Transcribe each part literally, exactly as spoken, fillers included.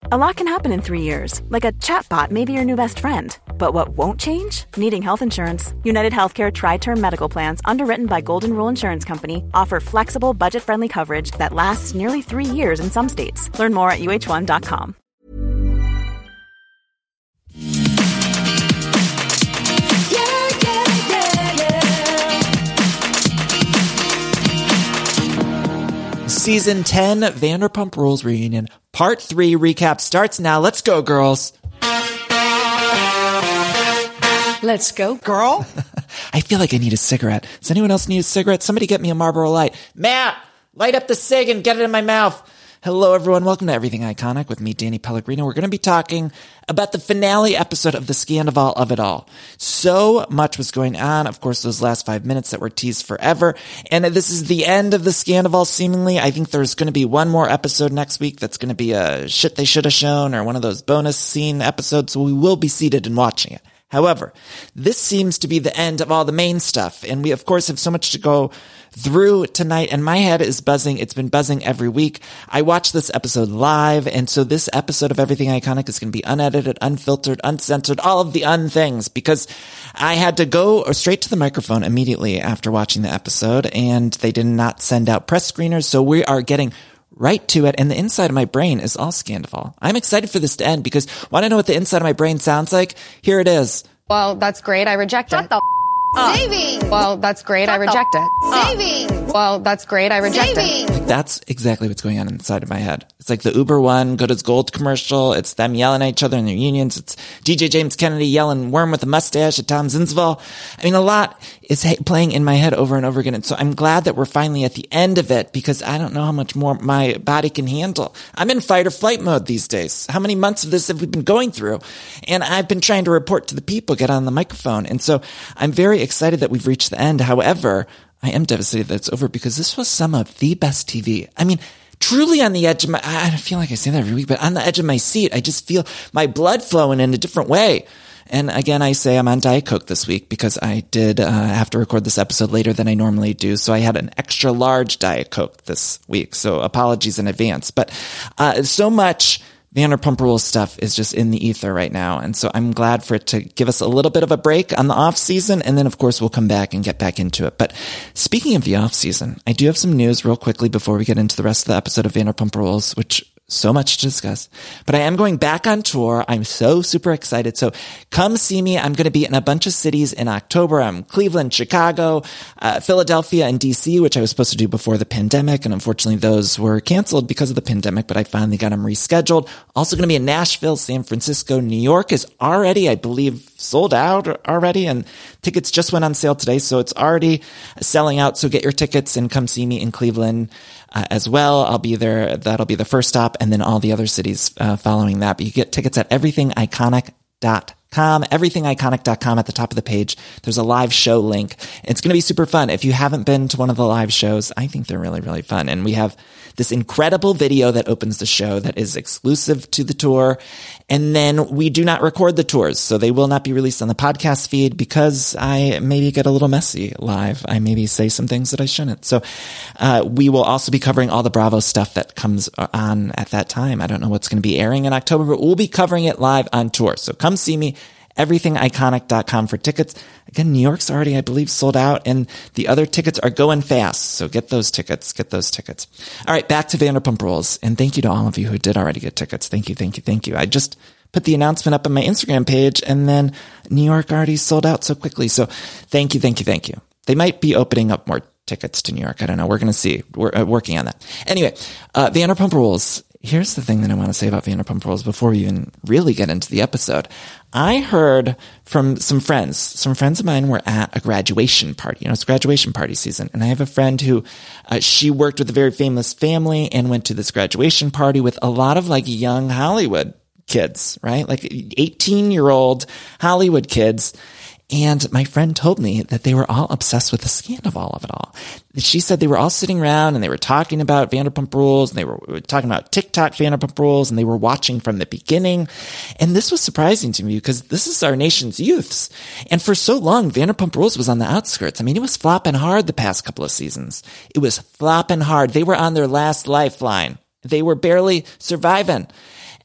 A lot can happen in three years, like a chatbot may be your new best friend. But what won't change? Needing health insurance. United Healthcare Tri-Term Medical Plans, underwritten by Golden Rule Insurance Company, offer flexible, budget-friendly coverage that lasts nearly three years in some states. Learn more at U H one dot com. Season ten, Vanderpump Rules Reunion, Part three recap starts now. Let's go, girls. Let's go, girl. I feel like I need a cigarette. Does anyone else need a cigarette? Somebody get me a Marlboro Light. Matt, light up the cig and get it in my mouth. Hello, everyone. Welcome to Everything Iconic with me, Danny Pellegrino. We're going to be talking about the finale episode of the Scandoval of it all. So much was going on. Of course, those last five minutes that were teased forever. And this is the end of the Scandoval, seemingly. I think there's going to be one more episode next week that's going to be a shit they should have shown or one of those bonus scene episodes. So we will be seated and watching it. However, this seems to be the end of all the main stuff. And we, of course, have so much to go through tonight. And my head is buzzing. It's been buzzing every week. I watched this episode live. And so this episode of Everything Iconic is going to be unedited, unfiltered, uncensored, all of the un things, because I had to go straight to the microphone immediately after watching the episode. And they did not send out press screeners. So we are getting right to it, and the inside of my brain is all Scandoval. I'm excited for this to end because want to know what the inside of my brain sounds like? Here it is. Well, that's great. I reject Shut it. the f- Uh, Saving. Well, that's great. Shut I reject the it. f- Saving. Well, that's great. I reject Saving. it. Like, that's exactly what's going on inside of my head. It's like the Uber One, Good as Gold commercial. It's them yelling at each other in their unions. It's D J James Kennedy yelling worm with a mustache at Tom Zinsvall. I mean, a lot is ha- playing in my head over and over again. And so I'm glad that we're finally at the end of it because I don't know how much more my body can handle. I'm in fight or flight mode these days. How many months of this have we been going through? And I've been trying to report to the people, get on the microphone. And so I'm very excited that we've reached the end. However, I am devastated that it's over because this was some of the best T V. I mean, truly on the edge of my, I feel like I say that every week, but on the edge of my seat, I just feel my blood flowing in a different way. And again, I say I'm on Diet Coke this week because I did uh, have to record this episode later than I normally do. So I had an extra large Diet Coke this week. So apologies in advance. But uh, so much Vanderpump Rules stuff is just in the ether right now. And so I'm glad for it to give us a little bit of a break on the off season. And then, of course, we'll come back and get back into it. But speaking of the off season, I do have some news real quickly before we get into the rest of the episode of Vanderpump Rules, which so much to discuss, but I am going back on tour. I'm so super excited. So come see me. I'm going to be in a bunch of cities in October. I'm Cleveland, Chicago, uh, Philadelphia, and D C, which I was supposed to do before the pandemic. And unfortunately, those were canceled because of the pandemic, but I finally got them rescheduled. Also going to be in Nashville, San Francisco, New York is already, I believe, sold out already. And tickets just went on sale today. So it's already selling out. So get your tickets and come see me in Cleveland uh, as well. I'll be there. That'll be the first stop. And then all the other cities uh, following that. But you get tickets at everything iconic dot com, everything iconic dot com at the top of the page. There's a live show link. It's going to be super fun. If you haven't been to one of the live shows, I think they're really, really fun. And we have this incredible video that opens the show that is exclusive to the tour. And then we do not record the tours, so they will not be released on the podcast feed because I maybe get a little messy live. I maybe say some things that I shouldn't. So uh, we will also be covering all the Bravo stuff that comes on at that time. I don't know what's going to be airing in October, but we'll be covering it live on tour. So come see me. everything iconic dot com for tickets. Again, New York's already, I believe, sold out, and the other tickets are going fast. So get those tickets. Get those tickets. All right, back to Vanderpump Rules. And thank you to all of you who did already get tickets. Thank you, thank you, thank you. I just put the announcement up on my Instagram page, and then New York already sold out so quickly. So thank you, thank you, thank you. They might be opening up more tickets to New York. I don't know. We're going to see. We're uh, working on that. Anyway, uh, Vanderpump Rules. Here's the thing that I want to say about Vanderpump Rules before we even really get into the episode. I heard from some friends, some friends of mine were at a graduation party. You know, it's graduation party season. And I have a friend who, uh, she worked with a very famous family and went to this graduation party with a lot of like young Hollywood kids, right? Like eighteen year old Hollywood kids. And my friend told me that they were all obsessed with the Scandoval of it all. She said they were all sitting around and they were talking about Vanderpump Rules, and they were talking about TikTok Vanderpump Rules, and they were watching from the beginning. And this was surprising to me because this is our nation's youths. And for so long, Vanderpump Rules was on the outskirts. I mean, it was flopping hard the past couple of seasons. It was flopping hard. They were on their last lifeline. They were barely surviving.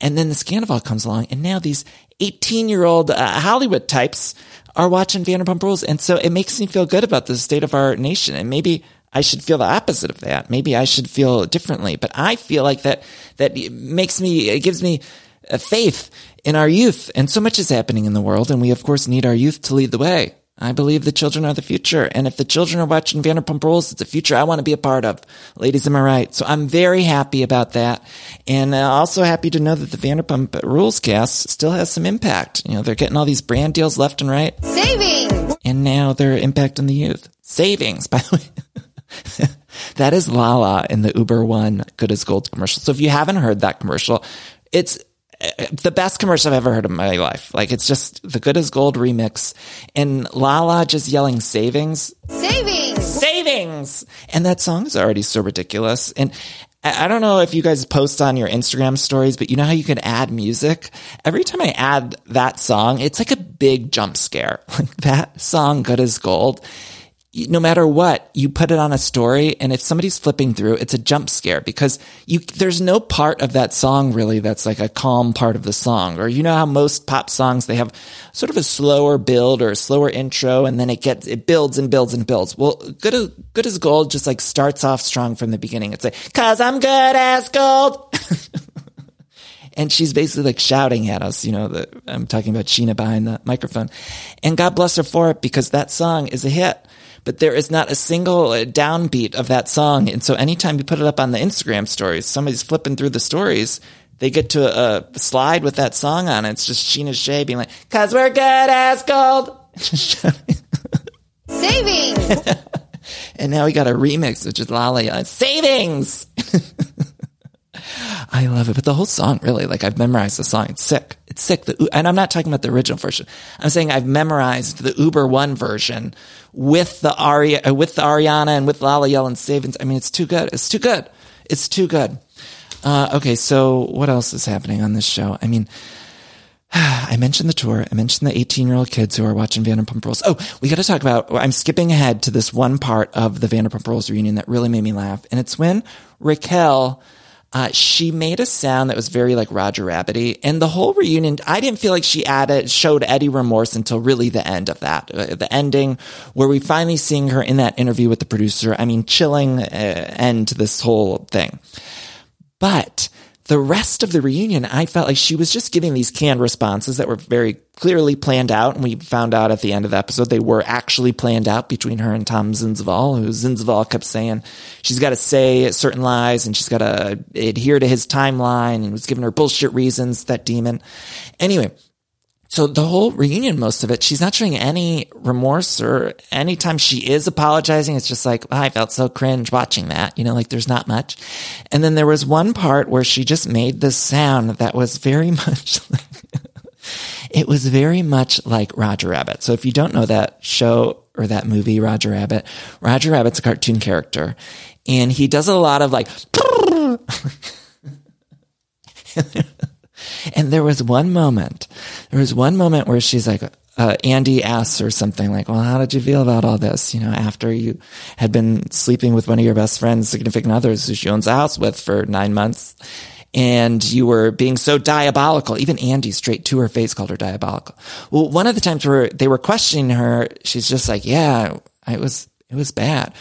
And then the Scandival comes along, and now these eighteen-year-old uh, Hollywood types are watching Vanderpump Rules. And so it makes me feel good about the state of our nation. And maybe I should feel the opposite of that. Maybe I should feel differently. But I feel like that, that makes me, it gives me a faith in our youth. And so much is happening in the world. And we, of course, need our youth to lead the way. I believe the children are the future. And if the children are watching Vanderpump Rules, it's a future I want to be a part of. Ladies, am I right? So I'm very happy about that. And uh, also happy to know that the Vanderpump Rules cast still has some impact. You know, they're getting all these brand deals left and right. Savings! And now they're impacting the youth. Savings, by the way. That is Lala in the Uber One Good as Gold commercial. So if you haven't heard that commercial, it's the best commercial I've ever heard in my life. Like, it's just the Good as Gold remix, and Lala just yelling savings. Savings! Savings! And that song is already so ridiculous. And I don't know if you guys post on your Instagram stories, but you know how you can add music? Every time I add that song, it's like a big jump scare. Like that song, Good as Gold, no matter what, you put it on a story, and if somebody's flipping through, it's a jump scare because you, there's no part of that song really that's like a calm part of the song. Or you know how most pop songs, they have sort of a slower build or a slower intro, and then it gets, it builds and builds and builds. Well, Good as, Good as Gold just like starts off strong from the beginning. It's like, 'cause I'm good as gold. And she's basically like shouting at us, you know, the, I'm talking about Sheena behind the microphone. And God bless her for it, because that song is a hit. But there is not a single downbeat of that song. And so anytime you put it up on the Instagram stories, somebody's flipping through the stories, they get to a, a slide with that song on it. It's just Sheena Shea being like, 'cause we're good as gold. Savings! And now we got a remix, which is Lala yelling, savings! I love it. But the whole song, really, like I've memorized the song. It's sick. It's sick. The, and I'm not talking about the original version. I'm saying I've memorized the Uber One version with the Ari, uh, with the Ariana and with Lala yelling savings. I mean, it's too good. It's too good. It's too good. Uh, okay. So what else is happening on this show? I mean, I mentioned the tour. I mentioned the eighteen year old kids who are watching Vanderpump Rules. Oh, we got to talk about, I'm skipping ahead to this one part of the Vanderpump Rules reunion that really made me laugh. And it's when Raquel, Uh, she made a sound that was very like Roger Rabbit-y, and the whole reunion, I didn't feel like she added, showed any remorse until really the end of that, uh, the ending where we finally seeing her in that interview with the producer. I mean, chilling uh, end to this whole thing. But the rest of the reunion, I felt like she was just giving these canned responses that were very clearly planned out. And we found out at the end of the episode, they were actually planned out between her and Tom Zinzval, who Zinzval kept saying she's got to say certain lies and she's got to adhere to his timeline, and was giving her bullshit reasons, that demon. Anyway, so the whole reunion, most of it, she's not showing any remorse, or anytime she is apologizing, it's just like, oh, I felt so cringe watching that. You know, like there's not much. And then there was one part where she just made this sound that was very much like, it was very much like Roger Rabbit. So if you don't know that show or that movie, Roger Rabbit, Roger Rabbit's a cartoon character, and he does a lot of like, and there was one moment, there was one moment where she's like, uh, Andy asks her something like, well, how did you feel about all this? You know, after you had been sleeping with one of your best friends, significant others who she owns a house with for nine months, and you were being so diabolical. Even Andy, straight to her face, called her diabolical. Well, one of the times where they were questioning her, she's just like, yeah, it was, it was bad.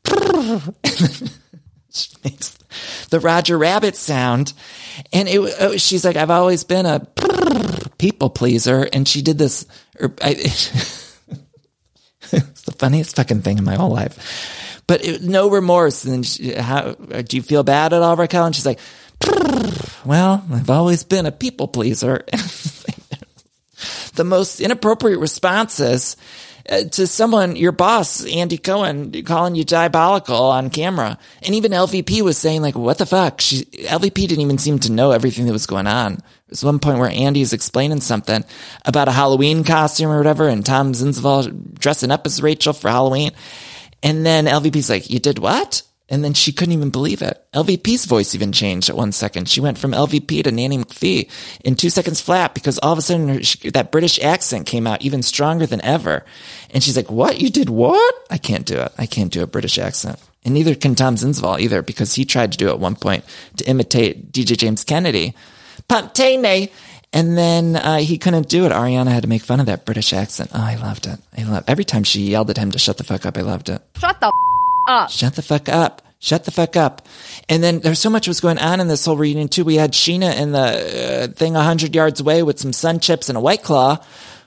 She makes the Roger Rabbit sound. And it, she's like, I've always been a people pleaser. And she did this. Or I, it's the funniest fucking thing in my whole life. But it, no remorse. And then she, how, do you feel bad at all, Raquel? And she's like, well, I've always been a people pleaser. The most inappropriate responses uh, to someone, your boss, Andy Cohen, calling you diabolical on camera. And even L V P was saying, like, what the fuck? She, L V P didn't even seem to know everything that was going on. There was one point where Andy is explaining something about a Halloween costume or whatever, and Tom Zinzval dressing up as Rachel for Halloween. And then L V P's like, you did what? And then she couldn't even believe it. L V P's voice even changed at one second. She went from L V P to Nanny McPhee in two seconds flat, because all of a sudden her, she, that British accent came out even stronger than ever. And she's like, what? You did what? I can't do it. I can't do a British accent. And neither can Tom Zinzval either, because he tried to do it at one point to imitate D J James Kennedy. Pump Tay And then uh, he couldn't do it. Ariana had to make fun of that British accent. Oh, I loved it. I loved every time she yelled at him to shut the fuck up. I loved it. Shut the f- up. Shut the fuck up. Shut the fuck up. And then there's so much was going on in this whole reunion too. We had Sheena in the uh, thing a hundred yards away with some Sun Chips and a White Claw.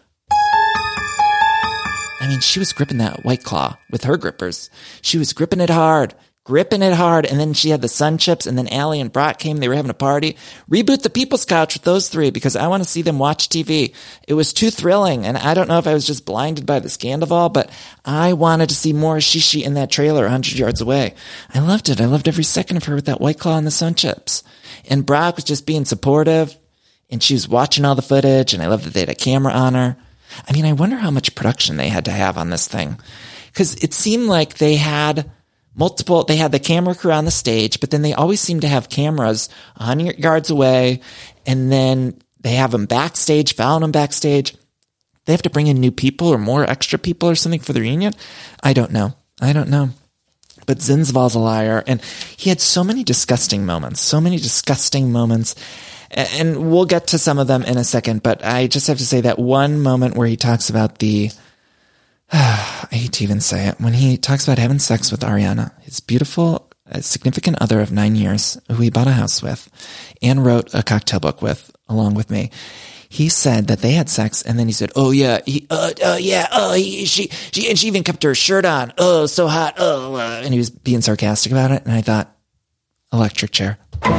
I mean, she was gripping that White Claw with her grippers. She was gripping it hard. Gripping it hard, and then she had the Sun Chips, and then Allie and Brock came. They were having a party. Reboot the People's Couch with those three because I want to see them watch T V. It was too thrilling, and I don't know if I was just blinded by the Scandival, but I wanted to see more Shishi in that trailer one hundred yards away. I loved it. I loved every second of her with that White Claw and the Sun Chips. And Brock was just being supportive, and she was watching all the footage, and I loved that they had a camera on her. I mean, I wonder how much production they had to have on this thing because it seemed like they had multiple, they had the camera crew on the stage, but then they always seem to have cameras one hundred yards away, and then they have them backstage, following them backstage. They have to bring in new people or more extra people or something for the reunion. I don't know. I don't know. But Zinsval's a liar, and he had so many disgusting moments, so many disgusting moments, and we'll get to some of them in a second, but I just have to say that one moment where he talks about the I hate to even say it. When he talks about having sex with Ariana, his beautiful, uh, significant other of nine years, who he bought a house with and wrote a cocktail book with, along with me, he said that they had sex, and then he said, "Oh yeah, he, uh, uh yeah, oh he, she, she, and she even kept her shirt on. Oh, so hot. Oh," uh, and he was being sarcastic about it, and I thought, electric chair,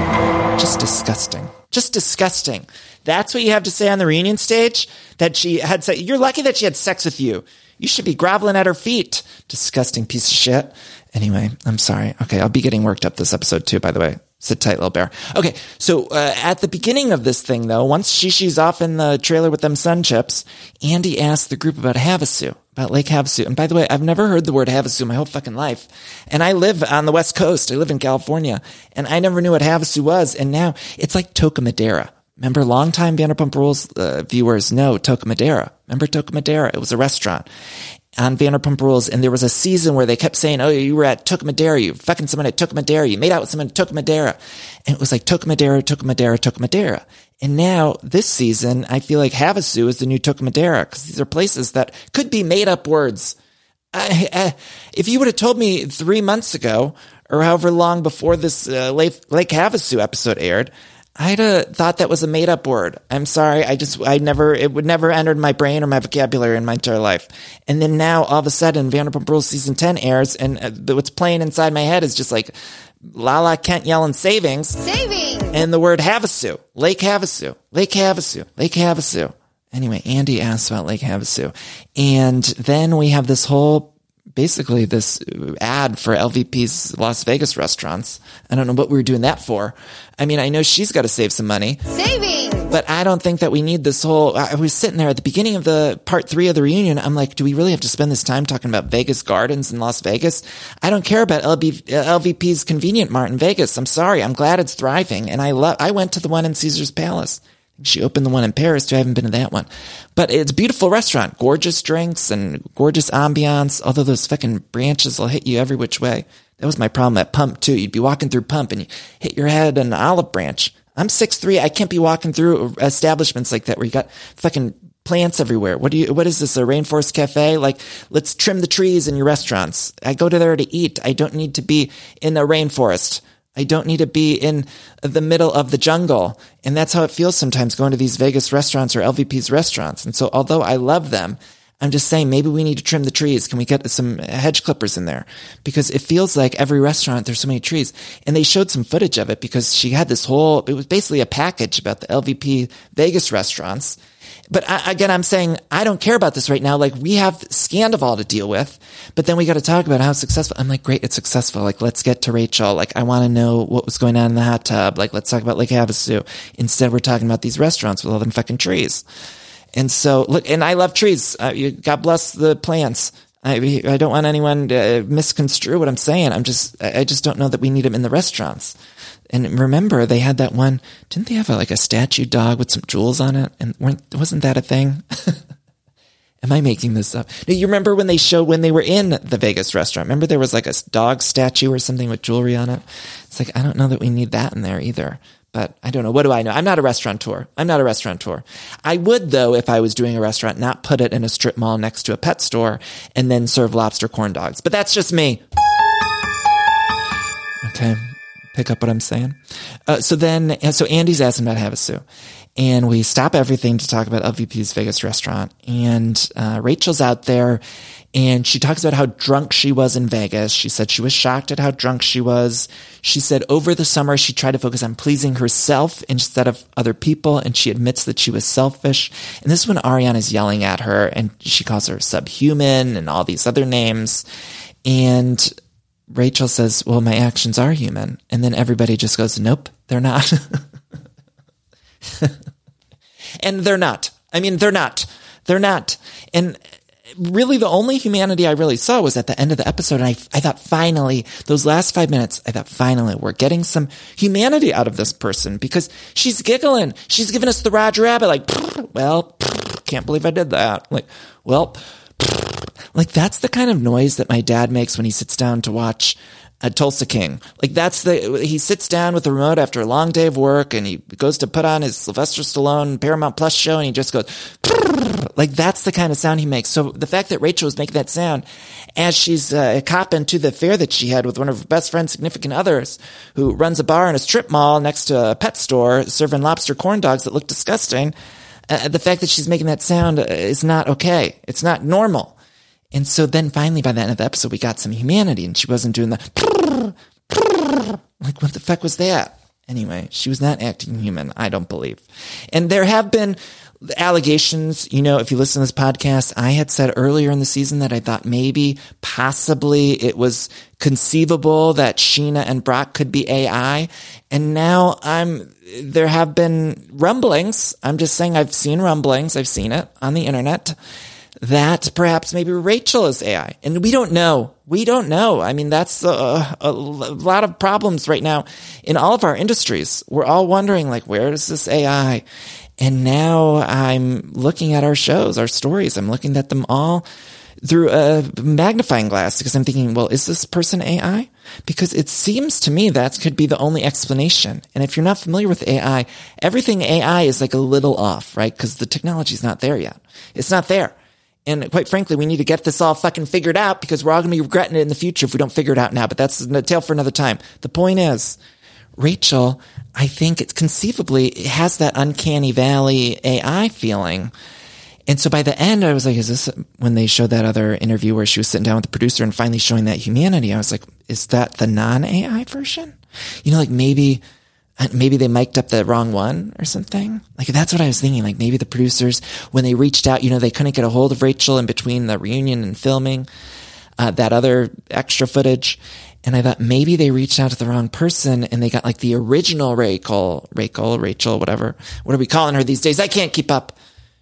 just disgusting, just disgusting. That's what you have to say on the reunion stage. That she had sex. You're lucky that she had sex with you. You should be groveling at her feet. Disgusting piece of shit. Anyway, I'm sorry. Okay, I'll be getting worked up this episode too, by the way. Sit tight, little bear. Okay, so uh, at the beginning of this thing, though, once Shishi's off in the trailer with them Sun Chips, Andy asked the group about Havasu, about Lake Havasu. And by the way, I've never heard the word Havasu my whole fucking life. And I live on the West Coast. I live in California. And I never knew what Havasu was. And now it's like Toca Madera. Remember, longtime Vanderpump Rules uh, viewers know Toca Madera. Remember Toca Madera? It was a restaurant on Vanderpump Rules, and there was a season where they kept saying, "Oh, you were at Toca Madera, you fucking someone at Toca Madera, you made out with someone at Toca Madera," and it was like Toca Madera, Toca Madera, Toca Madera. And now this season, I feel like Havasu is the new Toca Madera because these are places that could be made up words. I, I, if you would have told me three months ago, or however long before this uh, Lake, Lake Havasu episode aired, I'd have thought that was a made up word. I'm sorry. I just, I never, it would never entered my brain or my vocabulary in my entire life. And then now all of a sudden Vanderpump Rules season ten airs, and uh, what's playing inside my head is just like Lala Kent yelling savings. Savings! And the word Havasu. Lake Havasu. Lake Havasu. Lake Havasu. Anyway, Andy asked about Lake Havasu. And then we have this whole, basically this ad for L V P's Las Vegas restaurants. I don't know what we were doing that for. I mean, I know she's got to save some money. Savings! But I don't think that we need this whole, I was sitting there at the beginning of the part three of the reunion. I'm like, do we really have to spend this time talking about Vegas Gardens in Las Vegas? I don't care about L V P's Convenient Mart in Vegas. I'm sorry. I'm glad it's thriving. And I love, I went to the one in Caesar's Palace. She opened the one in Paris too. I haven't been to that one, but it's a beautiful restaurant, gorgeous drinks and gorgeous ambiance. Although those fucking branches will hit you every which way. That was my problem at Pump too. You'd be walking through Pump and you hit your head on an olive branch. I'm six three. I can't be walking through establishments like that where you got fucking plants everywhere. What do you, what is this? A rainforest cafe? Like, let's trim the trees in your restaurants. I go to there to eat. I don't need to be in a rainforest. I don't need to be in the middle of the jungle. And that's how it feels sometimes going to these Vegas restaurants or L V P's restaurants. And so although I love them, I'm just saying maybe we need to trim the trees. Can we get some hedge clippers in there? Because it feels like every restaurant, there's so many trees. And they showed some footage of it because she had this whole, it was basically a package about the L V P Vegas restaurants. But I, again, I'm saying I don't care about this right now. Like, we have Scandival to deal with, but then we got to talk about how successful. I'm like, great, it's successful. Like, let's get to Rachel. Like, I want to know what was going on in the hot tub. Like, let's talk about Lake Havasu. Instead, we're talking about these restaurants with all them fucking trees. And so, look, and I love trees. Uh, you, God bless the plants. I, I don't want anyone to misconstrue what I'm saying. I'm just, I just don't know that we need them in the restaurants. And remember, they had that one, didn't they have a, like a statue dog with some jewels on it? And weren't, wasn't that a thing? Am I making this up? No, you remember when they showed, when they were in the Vegas restaurant, remember there was like a dog statue or something with jewelry on it? It's like, I don't know that we need that in there either. But I don't know. What do I know? I'm not a restaurateur. I'm not a restaurateur. I would, though, if I was doing a restaurant, not put it in a strip mall next to a pet store and then serve lobster corn dogs. But that's just me. Okay. Pick up what I'm saying. Uh, so then, so Andy's asking about Havasu. And we stop everything to talk about L V P's Vegas restaurant. And uh, Rachel's out there, and she talks about how drunk she was in Vegas. She said she was shocked at how drunk she was. She said over the summer, she tried to focus on pleasing herself instead of other people, and she admits that she was selfish. And this is when Ariana's yelling at her, and she calls her subhuman and all these other names. And Rachel says, well, my actions are human. And then everybody just goes, nope, they're not. And they're not. I mean, they're not. They're not. And really the only humanity I really saw was at the end of the episode. And I, I thought finally, those last five minutes, I thought finally we're getting some humanity out of this person because she's giggling. She's giving us the Roger Rabbit, like, well, can't believe I did that. Like, well, like that's the kind of noise that my dad makes when he sits down to watch a Tulsa King. Like that's the, he sits down with the remote after a long day of work and he goes to put on his Sylvester Stallone Paramount Plus show and he just goes, like that's the kind of sound he makes. So the fact that Rachel was making that sound as she's uh, copping to the affair that she had with one of her best friend's significant others who runs a bar in a strip mall next to a pet store serving lobster corn dogs that look disgusting. Uh, the fact that she's making that sound is not okay. It's not normal. And so then finally by the end of the episode, we got some humanity and she wasn't doing the like, what the fuck was that? Anyway, she was not acting human, I don't believe. And there have been allegations, you know, if you listen to this podcast, I had said earlier in the season that I thought maybe possibly it was conceivable that Sheena and Brock could be A I. And now I'm, there have been rumblings. I'm just saying I've seen rumblings. I've seen it on the internet that perhaps maybe Rachel is A I. And we don't know. We don't know. I mean, that's a, a lot of problems right now in all of our industries. We're all wondering, like, where is this A I? And now I'm looking at our shows, our stories. I'm looking at them all through a magnifying glass because I'm thinking, well, is this person A I? Because it seems to me that could be the only explanation. And if you're not familiar with A I, everything A I is like a little off, right? Because the technology is not there yet. It's not there. And quite frankly, we need to get this all fucking figured out because we're all going to be regretting it in the future if we don't figure it out now. But that's a tale for another time. The point is, Rachel, I think it's conceivably it has that uncanny valley A I feeling. And so by the end, I was like, is this when they showed that other interview where she was sitting down with the producer and finally showing that humanity? I was like, is that the non-A I version? You know, like maybe, maybe they mic'd up the wrong one or something. Like that's what I was thinking. Like maybe the producers, when they reached out, you know, they couldn't get a hold of Rachel in between the reunion and filming, uh, that other extra footage. And I thought maybe they reached out to the wrong person and they got like the original Rachel, Rachel, Rachel, whatever. What are we calling her these days? I can't keep up.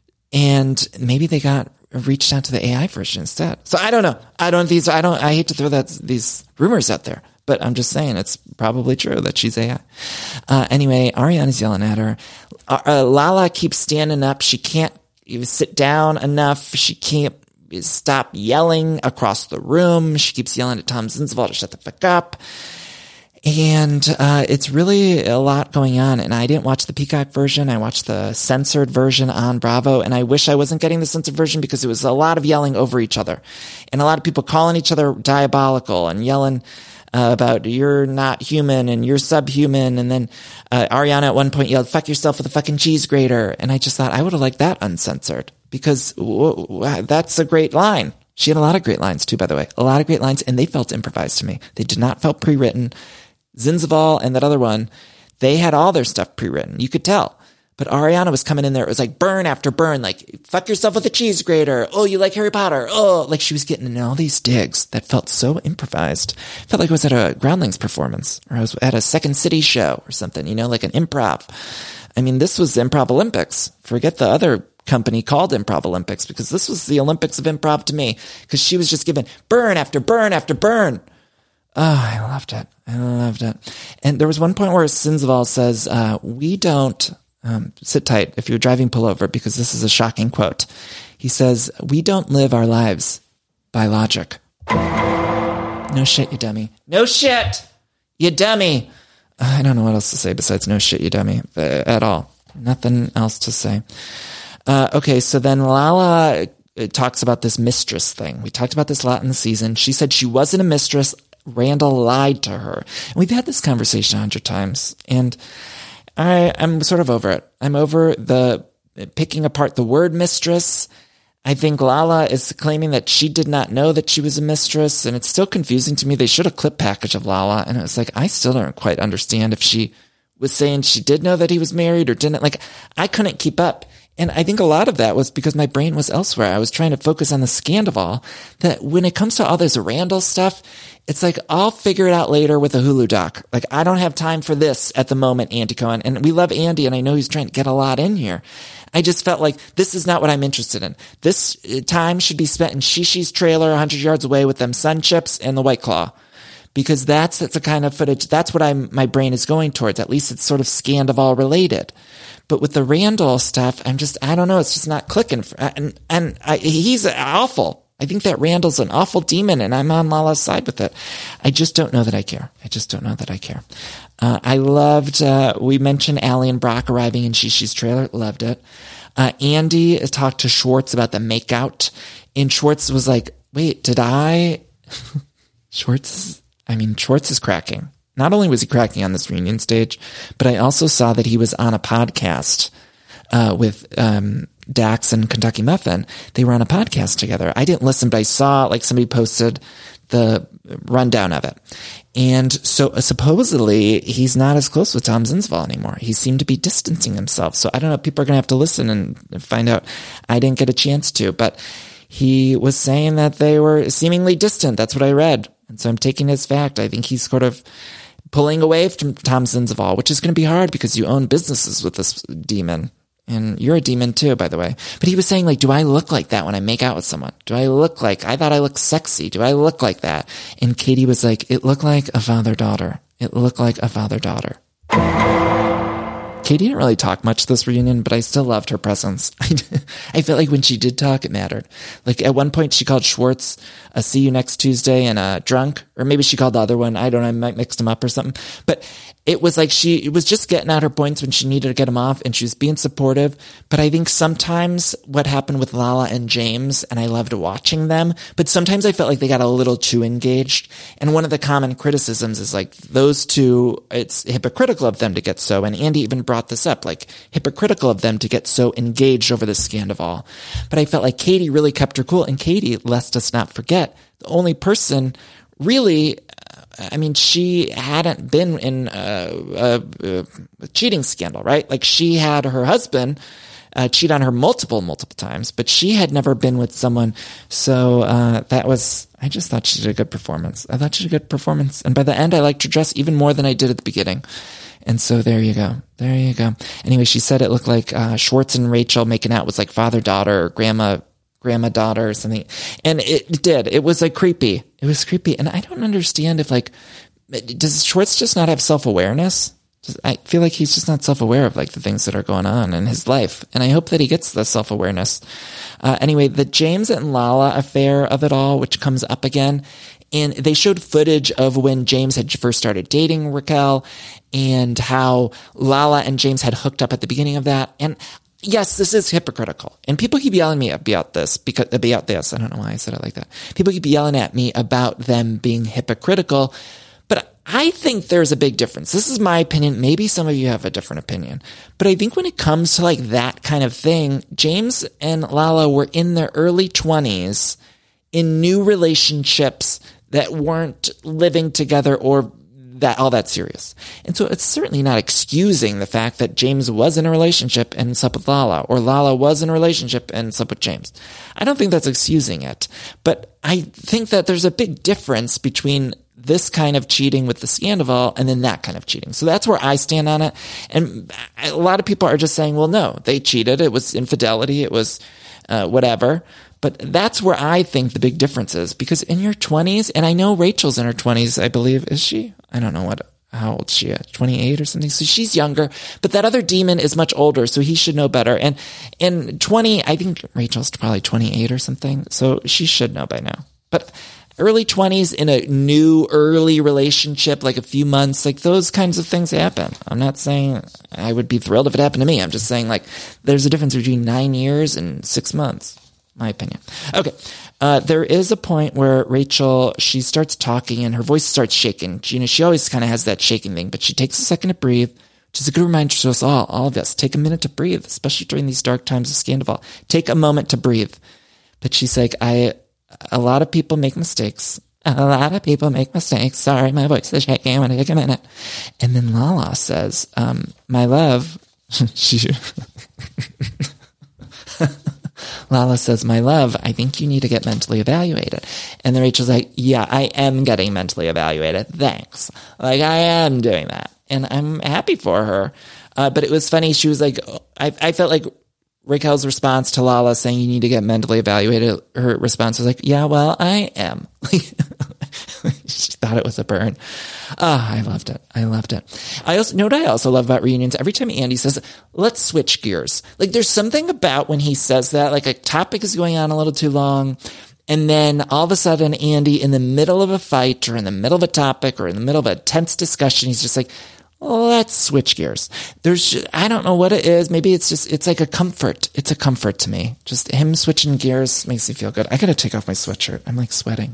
And maybe they got reached out to the A I version instead. So I don't know. I don't, these, I don't, I hate to throw that, these rumors out there, but I'm just saying it's probably true that she's A I. Uh, anyway, Ariana's yelling at her. Uh, uh, Lala keeps standing up. She can't even sit down enough. She can't stop yelling across the room. She keeps yelling at Tom Zinzval to shut the fuck up. And uh it's really a lot going on. And I didn't watch the Peacock version. I watched the censored version on Bravo. And I wish I wasn't getting the censored version because it was a lot of yelling over each other. And a lot of people calling each other diabolical and yelling uh, about you're not human and you're subhuman. And then uh, Ariana at one point yelled, fuck yourself with a fucking cheese grater. And I just thought I would have liked that uncensored because w- w- that's a great line. She had a lot of great lines too, by the way. A lot of great lines. And they felt improvised to me. They did not felt pre-written. Zinzval and that other one, they had all their stuff pre-written. You could tell. But Ariana was coming in there. It was like burn after burn, like fuck yourself with a cheese grater. Oh, you like Harry Potter. Oh, like she was getting in all these digs that felt so improvised. Felt like I was at a Groundlings performance or I was at a Second City show or something, you know, like an improv. I mean, this was Improv Olympics. Forget the other company called Improv Olympics because this was the Olympics of improv to me because she was just giving burn after burn after burn. Oh, I loved it. I loved it. And there was one point where Zinzval says, uh, we don't, um, sit tight if you're driving, pull over because this is a shocking quote. He says, we don't live our lives by logic. No shit, you dummy. No shit, you dummy. I don't know what else to say besides no shit, you dummy, at all. Nothing else to say. Uh, okay, so then Lala talks about this mistress thing. We talked about this a lot in the season. She said she wasn't a mistress. Randall lied to her. And we've had this conversation a hundred times, and I, I'm sort of over it. I'm over the picking apart the word mistress. I think Lala is claiming that she did not know that she was a mistress, and it's still confusing to me. They showed a clip package of Lala, and it was like, I still don't quite understand if she was saying she did know that he was married or didn't. Like, I couldn't keep up. And I think a lot of that was because my brain was elsewhere. I was trying to focus on the Scandival, that when it comes to all this Randall stuff, it's like, I'll figure it out later with a Hulu doc. Like, I don't have time for this at the moment, Andy Cohen. And we love Andy, and I know he's trying to get a lot in here. I just felt like this is not what I'm interested in. This time should be spent in Shishi's trailer one hundred yards away with them Sun Chips and the White Claw. Because that's, that's the kind of footage, that's what I'm, my brain is going towards. At least it's sort of Scandival related. But with the Randall stuff, I'm just, I don't know, it's just not clicking. For, and, and I, he's awful. I think that Randall's an awful demon, and I'm on Lala's side with it. I just don't know that I care. I just don't know that I care. Uh, I loved, uh, we mentioned Allie and Brock arriving in Shishi's trailer. Loved it. Uh, Andy talked to Schwartz about the makeout, and Schwartz was like, wait, did I? Schwartz, I mean, Schwartz is cracking. Not only was he cracking on this reunion stage, but I also saw that he was on a podcast uh, with um, Dax and Kentucky Muffin. They were on a podcast together. I didn't listen, but I saw like somebody posted the rundown of it. And so uh, supposedly he's not as close with Tom Zinsval anymore. He seemed to be distancing himself. So I don't know. People are going to have to listen and find out. I didn't get a chance to, but he was saying that they were seemingly distant. That's what I read. And so I'm taking it as fact. I think he's sort of pulling away from Tom Zinsval, which is going to be hard because you own businesses with this demon. And you're a demon too, by the way. But he was saying, like, do I look like that when I make out with someone? Do I look like, I thought I looked sexy. Do I look like that? And Katie was like, it looked like a father-daughter. It looked like a father-daughter. Katie didn't really talk much this reunion, but I still loved her presence. I felt like when she did talk, it mattered. Like at one point she called Schwartz a see you next Tuesday and a drunk, or maybe she called the other one. I don't know. I might mix them up or something, but it was like she it was just getting out her points when she needed to get them off, and she was being supportive. But I think sometimes what happened with Lala and James, and I loved watching them, but sometimes I felt like they got a little too engaged. And one of the common criticisms is like those two, it's hypocritical of them to get so, and Andy even brought this up, like hypocritical of them to get so engaged over the Scandival. But I felt like Katie really kept her cool, and Katie, lest us not forget, the only person really, I mean, she hadn't been in a, a, a cheating scandal, right? Like she had her husband uh, cheat on her multiple, multiple times, but she had never been with someone. So uh, that was, I just thought she did a good performance. I thought she did a good performance. And by the end, I liked her dress even more than I did at the beginning. And so there you go. There you go. Anyway, she said it looked like uh, Schwartz and Rachel making out was like father-daughter or grandma grandma daughter or something. And it, it did. It was like creepy. It was creepy. And I don't understand if like, does Schwartz just not have self-awareness? Just, I feel like he's just not self-aware of like the things that are going on in his life. And I hope that he gets the self-awareness. Uh, anyway, the James and Lala affair of it all, which comes up again. And they showed footage of when James had first started dating Raquel and how Lala and James had hooked up at the beginning of that. And yes, this is hypocritical. And people keep yelling at me about this because about this. I don't know why I said it like that. People keep yelling at me about them being hypocritical, but I think there's a big difference. This is my opinion. Maybe some of you have a different opinion, but I think when it comes to like that kind of thing, James and Lala were in their early twenties in new relationships that weren't living together or that all that serious. And so it's certainly not excusing the fact that James was in a relationship and slept with Lala, or Lala was in a relationship and slept with James. I don't think that's excusing it, but I think that there's a big difference between this kind of cheating with the Scandival and then that kind of cheating. So that's where I stand on it. And a lot of people are just saying, well, no, they cheated. It was infidelity. It was uh, whatever. But that's where I think the big difference is, because in your twenties, and I know Rachel's in her twenties, I believe, is she? I don't know what, how old she is, twenty-eight or something. So she's younger, but that other demon is much older, so he should know better. And in twenty, I think Rachel's probably twenty-eight or something, so she should know by now. But early twenties in a new early relationship, like a few months, like those kinds of things happen. I'm not saying I would be thrilled if it happened to me. I'm just saying like there's a difference between nine years and six months, my opinion. Okay. Uh, there is a point where Rachel, she starts talking and her voice starts shaking. She, you know, she always kind of has that shaking thing, but she takes a second to breathe, which is a good reminder to us all, all of us. Take a minute to breathe, especially during these dark times of Scandival. Take a moment to breathe. But she's like, I, a lot of people make mistakes. A lot of people make mistakes. Sorry, my voice is shaking. I'm going to take a minute. And then Lala says, um, my love, she, Lala says, my love, I think you need to get mentally evaluated. And then Rachel's like, yeah, I am getting mentally evaluated. Thanks. Like, I am doing that. And I'm happy for her. Uh, but it was funny. She was like, I, I felt like Raquel's response to Lala saying you need to get mentally evaluated, her response was like, yeah, well, I am. She thought it was a burn. Ah, oh, I loved it. I loved it. I also, know what I also love about reunions? Every time Andy says, let's switch gears. Like there's something about when he says that, like a topic is going on a little too long. And then all of a sudden, Andy, in the middle of a fight or in the middle of a topic or in the middle of a tense discussion, he's just like, let's switch gears. There's, I don't know what it is. Maybe it's just, it's like a comfort. It's a comfort to me. Just him switching gears makes me feel good. I gotta take off my sweatshirt. I'm like sweating.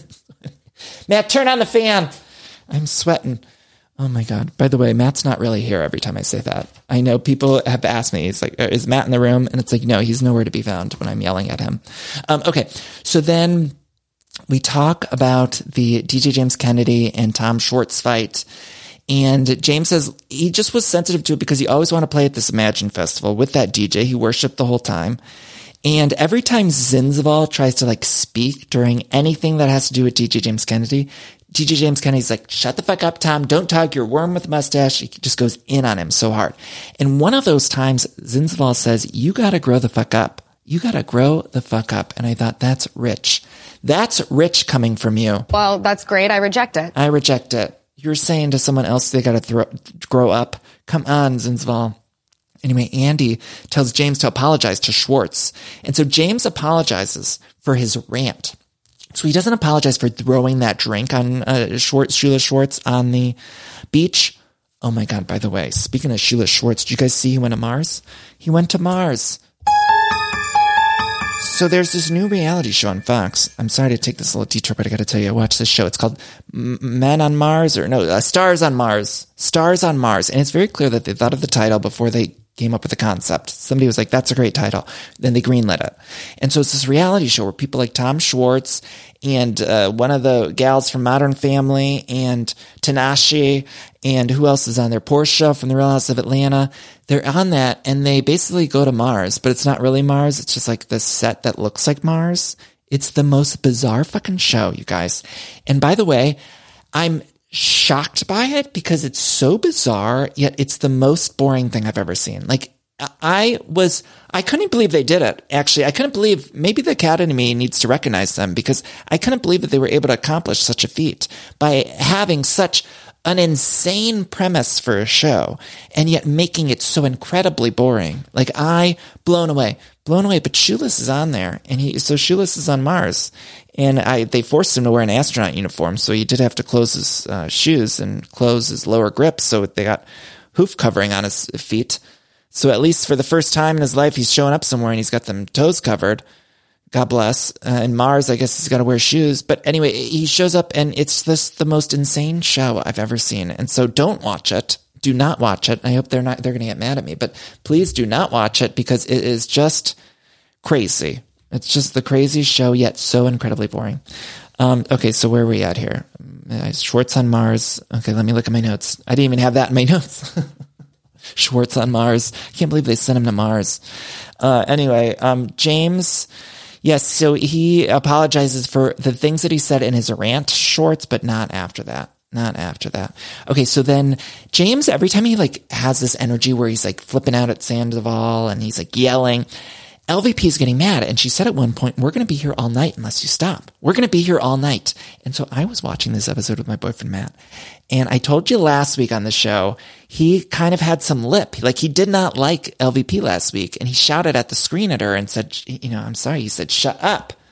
Matt, turn on the fan. I'm sweating. Oh my God. By the way, Matt's not really here every time I say that. I know people have asked me, it's like, is Matt in the room? And it's like, no, he's nowhere to be found when I'm yelling at him. Um, okay. So then we talk about the D J James Kennedy and Tom Schwartz fight. And James says he just was sensitive to it because he always wanted to play at this Imagine Festival with that D J. He worshiped the whole time. And every time Zinzval tries to like speak during anything that has to do with D J James Kennedy, D J James Kennedy's like, shut the fuck up, Tom. Don't talk. You're a worm with a mustache. He just goes in on him so hard. And one of those times, Zinzval says, you got to grow the fuck up. You got to grow the fuck up. And I thought, that's rich. That's rich coming from you. Well, that's great. I reject it. I reject it. You're saying to someone else they got to grow up. Come on, Zinzval. Anyway, Andy tells James to apologize to Schwartz. And so James apologizes for his rant. So he doesn't apologize for throwing that drink on uh, Schwartz, Sheila Schwartz on the beach. Oh my God, by the way, speaking of Sheila Schwartz, did you guys see he went to Mars? He went to Mars. So there's this new reality show on Fox. I'm sorry to take this little detour, but I got to tell you, I watched this show. It's called Men on Mars, or no, uh, Stars on Mars. Stars on Mars. And it's very clear that they thought of the title before they came up with the concept. Somebody was like, that's a great title. Then they greenlit it. And so it's this reality show where people like Tom Schwartz and uh, one of the gals from Modern Family and Tinashe and who else is on there? Portia from The Real House of Atlanta. They're on that and they basically go to Mars, but it's not really Mars. It's just like the set that looks like Mars. It's the most bizarre fucking show, you guys. And by the way, I'm shocked by it because it's so bizarre, yet it's the most boring thing I've ever seen. Like, I was, I couldn't believe they did it. Actually, I couldn't believe, maybe the Academy needs to recognize them because I couldn't believe that they were able to accomplish such a feat by having such an insane premise for a show and yet making it so incredibly boring. Like, I, blown away, blown away, but Shoeless is on there and he, so Shoeless is on Mars. And I, they forced him to wear an astronaut uniform, so he did have to close his uh, shoes and close his lower grip, so they got hoof covering on his feet. So at least for the first time in his life, he's showing up somewhere and he's got them toes covered. God bless. Uh, and Mars, I guess he's got to wear shoes. But anyway, he shows up and it's this the most insane show I've ever seen. And so don't watch it. Do not watch it. I hope they're not, they're going to get mad at me, but please do not watch it because it is just crazy. It's just the craziest show, yet so incredibly boring. Um, okay, so where are we at here? Uh, Schwartz on Mars. Okay, let me look at my notes. I didn't even have that in my notes. Schwartz on Mars. I can't believe they sent him to Mars. Uh, anyway, um, James, yes, so he apologizes for the things that he said in his rant, Schwartz, but not after that. Not after that. Okay, so then James, every time he like has this energy where he's like flipping out at Sandoval and he's like yelling, L V P is getting mad. And she said at one point, we're going to be here all night unless you stop. We're going to be here all night. And so I was watching this episode with my boyfriend, Matt. And I told you last week on the show, he kind of had some lip. Like he did not like L V P last week. And he shouted at the screen at her and said, you know, I'm sorry. He said, shut up.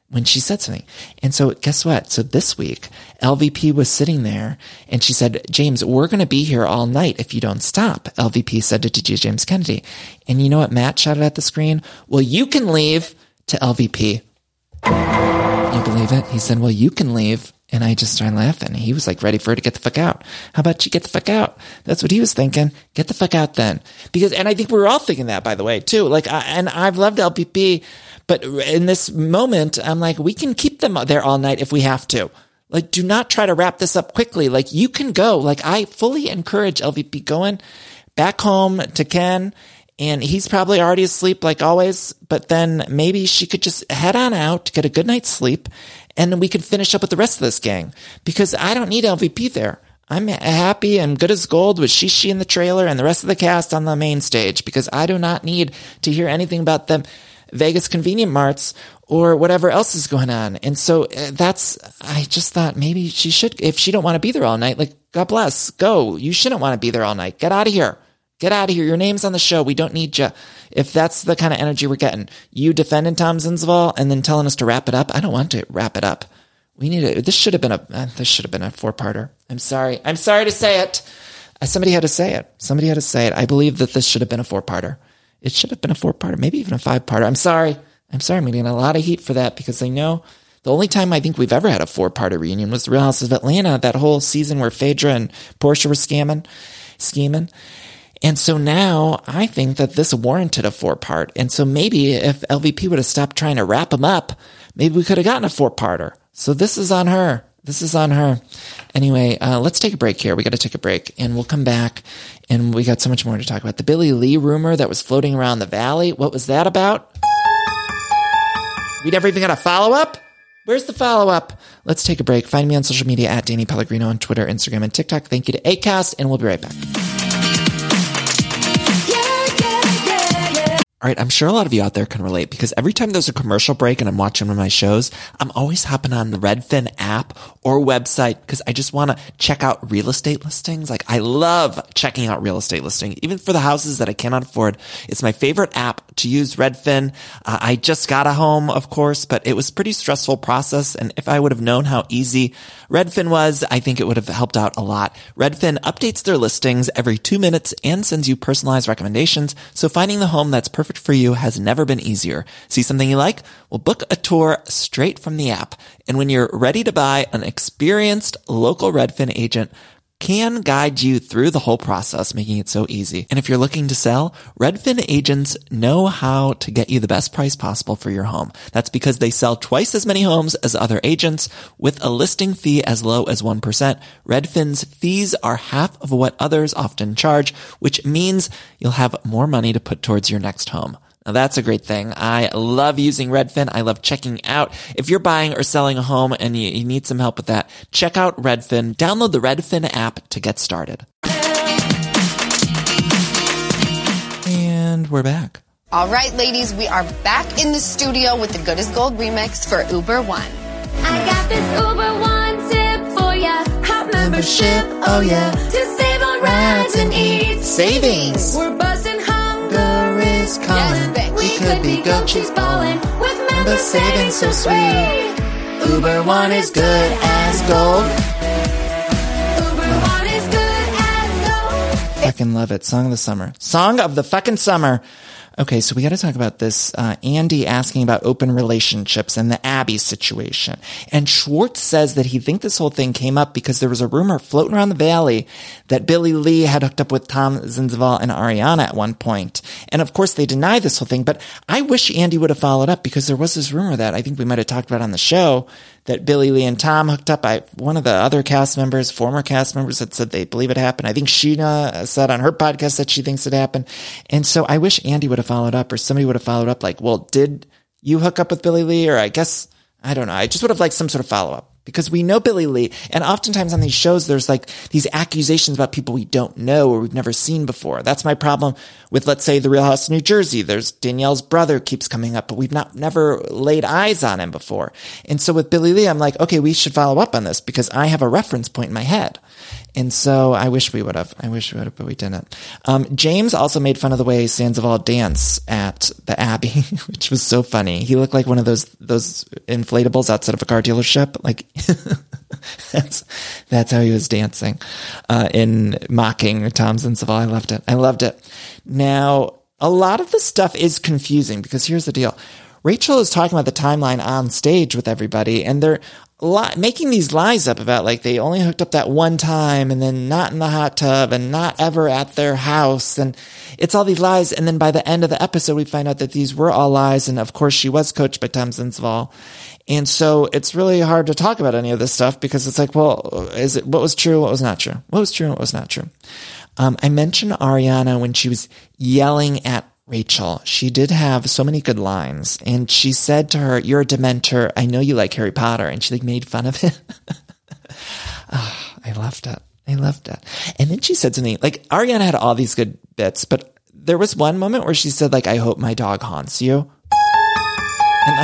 when she said something. And so guess what? So this week, L V P was sitting there and she said, James, we're going to be here all night if you don't stop. L V P said to D J James Kennedy. And you know what Matt shouted at the screen? Well, you can leave, to L V P. You believe it? He said, well, you can leave. And I just started laughing. He was like ready for her to get the fuck out. How about you get the fuck out? That's what he was thinking. Get the fuck out then. Because, and I think we were all thinking that, by the way, too. Like, I, and I've loved L V P, but in this moment, I'm like, we can keep them there all night if we have to. Like, do not try to wrap this up quickly. Like, you can go. Like, I fully encourage L V P going back home to Ken. And he's probably already asleep like always, but then maybe she could just head on out, get a good night's sleep, and then we could finish up with the rest of this gang. Because I don't need L V P there. I'm happy and good as gold with Shishi in the trailer and the rest of the cast on the main stage, because I do not need to hear anything about them Vegas convenient marts or whatever else is going on. And so uh, that's, I just thought maybe she should, if she don't want to be there all night, like, God bless, go. You shouldn't want to be there all night. Get out of here. Get out of here. Your name's on the show. We don't need you. If that's the kind of energy we're getting, you defending Tom Zinsval and then telling us to wrap it up. I don't want to wrap it up. We need it. This should have been a, uh, this should have been a four-parter. I'm sorry. I'm sorry to say it. Uh, somebody had to say it. Somebody had to say it. I believe that this should have been a four-parter. It should have been a four-parter, maybe even a five-parter. I'm sorry. I'm sorry. I'm getting a lot of heat for that because I know the only time I think we've ever had a four-parter reunion was the Real Houses of Atlanta, that whole season where Phaedra and Portia were scamming, scheming. And so now I think that this warranted a four-part. And so maybe if L V P would have stopped trying to wrap him up, maybe we could have gotten a four-parter. So this is on her. This is on her. Anyway, uh, let's take a break here. We got to take a break and we'll come back and we got so much more to talk about. The Billie Lee rumor that was floating around the valley. What was that about? We never even got a follow-up? Where's the follow-up? Let's take a break. Find me on social media at Danny Pellegrino on Twitter, Instagram, and TikTok. Thank you to Acast, and we'll be right back. All right, I'm sure a lot of you out there can relate because every time there's a commercial break and I'm watching one of my shows, I'm always hopping on the Redfin app or website because I just want to check out real estate listings. Like, I love checking out real estate listings, even for the houses that I cannot afford. It's my favorite app to use, Redfin. Uh, I just got a home, of course, but it was a pretty stressful process. And if I would have known how easy Redfin was, I think it would have helped out a lot. Redfin updates their listings every two minutes and sends you personalized recommendations. So finding the home that's perfect for you has never been easier. See something you like? Well, book a tour straight from the app. And when you're ready to buy, an experienced local Redfin agent can guide you through the whole process, making it so easy. And if you're looking to sell, Redfin agents know how to get you the best price possible for your home. That's because they sell twice as many homes as other agents with a listing fee as low as one percent. Redfin's fees are half of what others often charge, which means you'll have more money to put towards your next home. Now that's a great thing. I love using Redfin. I love checking out. If you're buying or selling a home and you, you need some help with that, check out Redfin. Download the Redfin app to get started. And we're back. All right, ladies, we are back in the studio with the Good as Gold remix for Uber One. I got this Uber One tip for ya. Hot membership, oh yeah. To save on rides and eats. Savings. We're buzzing hunger is calling. Yes, we, we could be go cheese ballin' with member savings so sweet. Uber One is good as gold. Uber One is good as gold. Fucking love it. Song of the summer. Song of the fucking summer. Okay, so we got to talk about this. Uh, Andy asking about open relationships and the Abby situation. And Schwartz says that he thinks this whole thing came up because there was a rumor floating around the valley that Billie Lee had hooked up with Tom Zinsval and Ariana at one point. And of course, they deny this whole thing. But I wish Andy would have followed up because there was this rumor that I think we might have talked about on the show that Billie Lee and Tom hooked up. I, one of the other cast members, former cast members, had said they believe it happened. I think Sheena said on her podcast that she thinks it happened. And so I wish Andy would have followed up or somebody would have followed up like, well, did you hook up with Billie Lee? Or I guess, I don't know. I just would have liked some sort of follow-up because we know Billie Lee. And oftentimes on these shows, there's like these accusations about people we don't know or we've never seen before. That's my problem with, let's say, The Real House of New Jersey. There's Danielle's brother keeps coming up, but we've not never laid eyes on him before. And so with Billie Lee, I'm like, okay, we should follow up on this because I have a reference point in my head. And so I wish we would have. I wish we would have, but we didn't. Um, James also made fun of the way Sandoval dance at the Abbey, which was so funny. He looked like one of those those inflatables outside of a car dealership. Like that's that's how he was dancing, uh, in mocking Tom Sandoval. I loved it. I loved it. Now, a lot of the stuff is confusing because here's the deal. Rachel is talking about the timeline on stage with everybody, and they're li- making these lies up about, like, they only hooked up that one time and then not in the hot tub and not ever at their house. And it's all these lies. And then by the end of the episode, we find out that these were all lies. And of course, she was coached by Tom Sandoval. And so it's really hard to talk about any of this stuff because it's like, well, is it, what was true? What was not true? What was true? And what was not true? Um, I mentioned Ariana when she was yelling at Rachel. She did have so many good lines, and she said to her, "You're a Dementor. I know you like Harry Potter," and she like made fun of it. Oh, I loved it. I loved it. And then she said something like, Ariana had all these good bits, but there was one moment where she said, like, "I hope my dog haunts you." And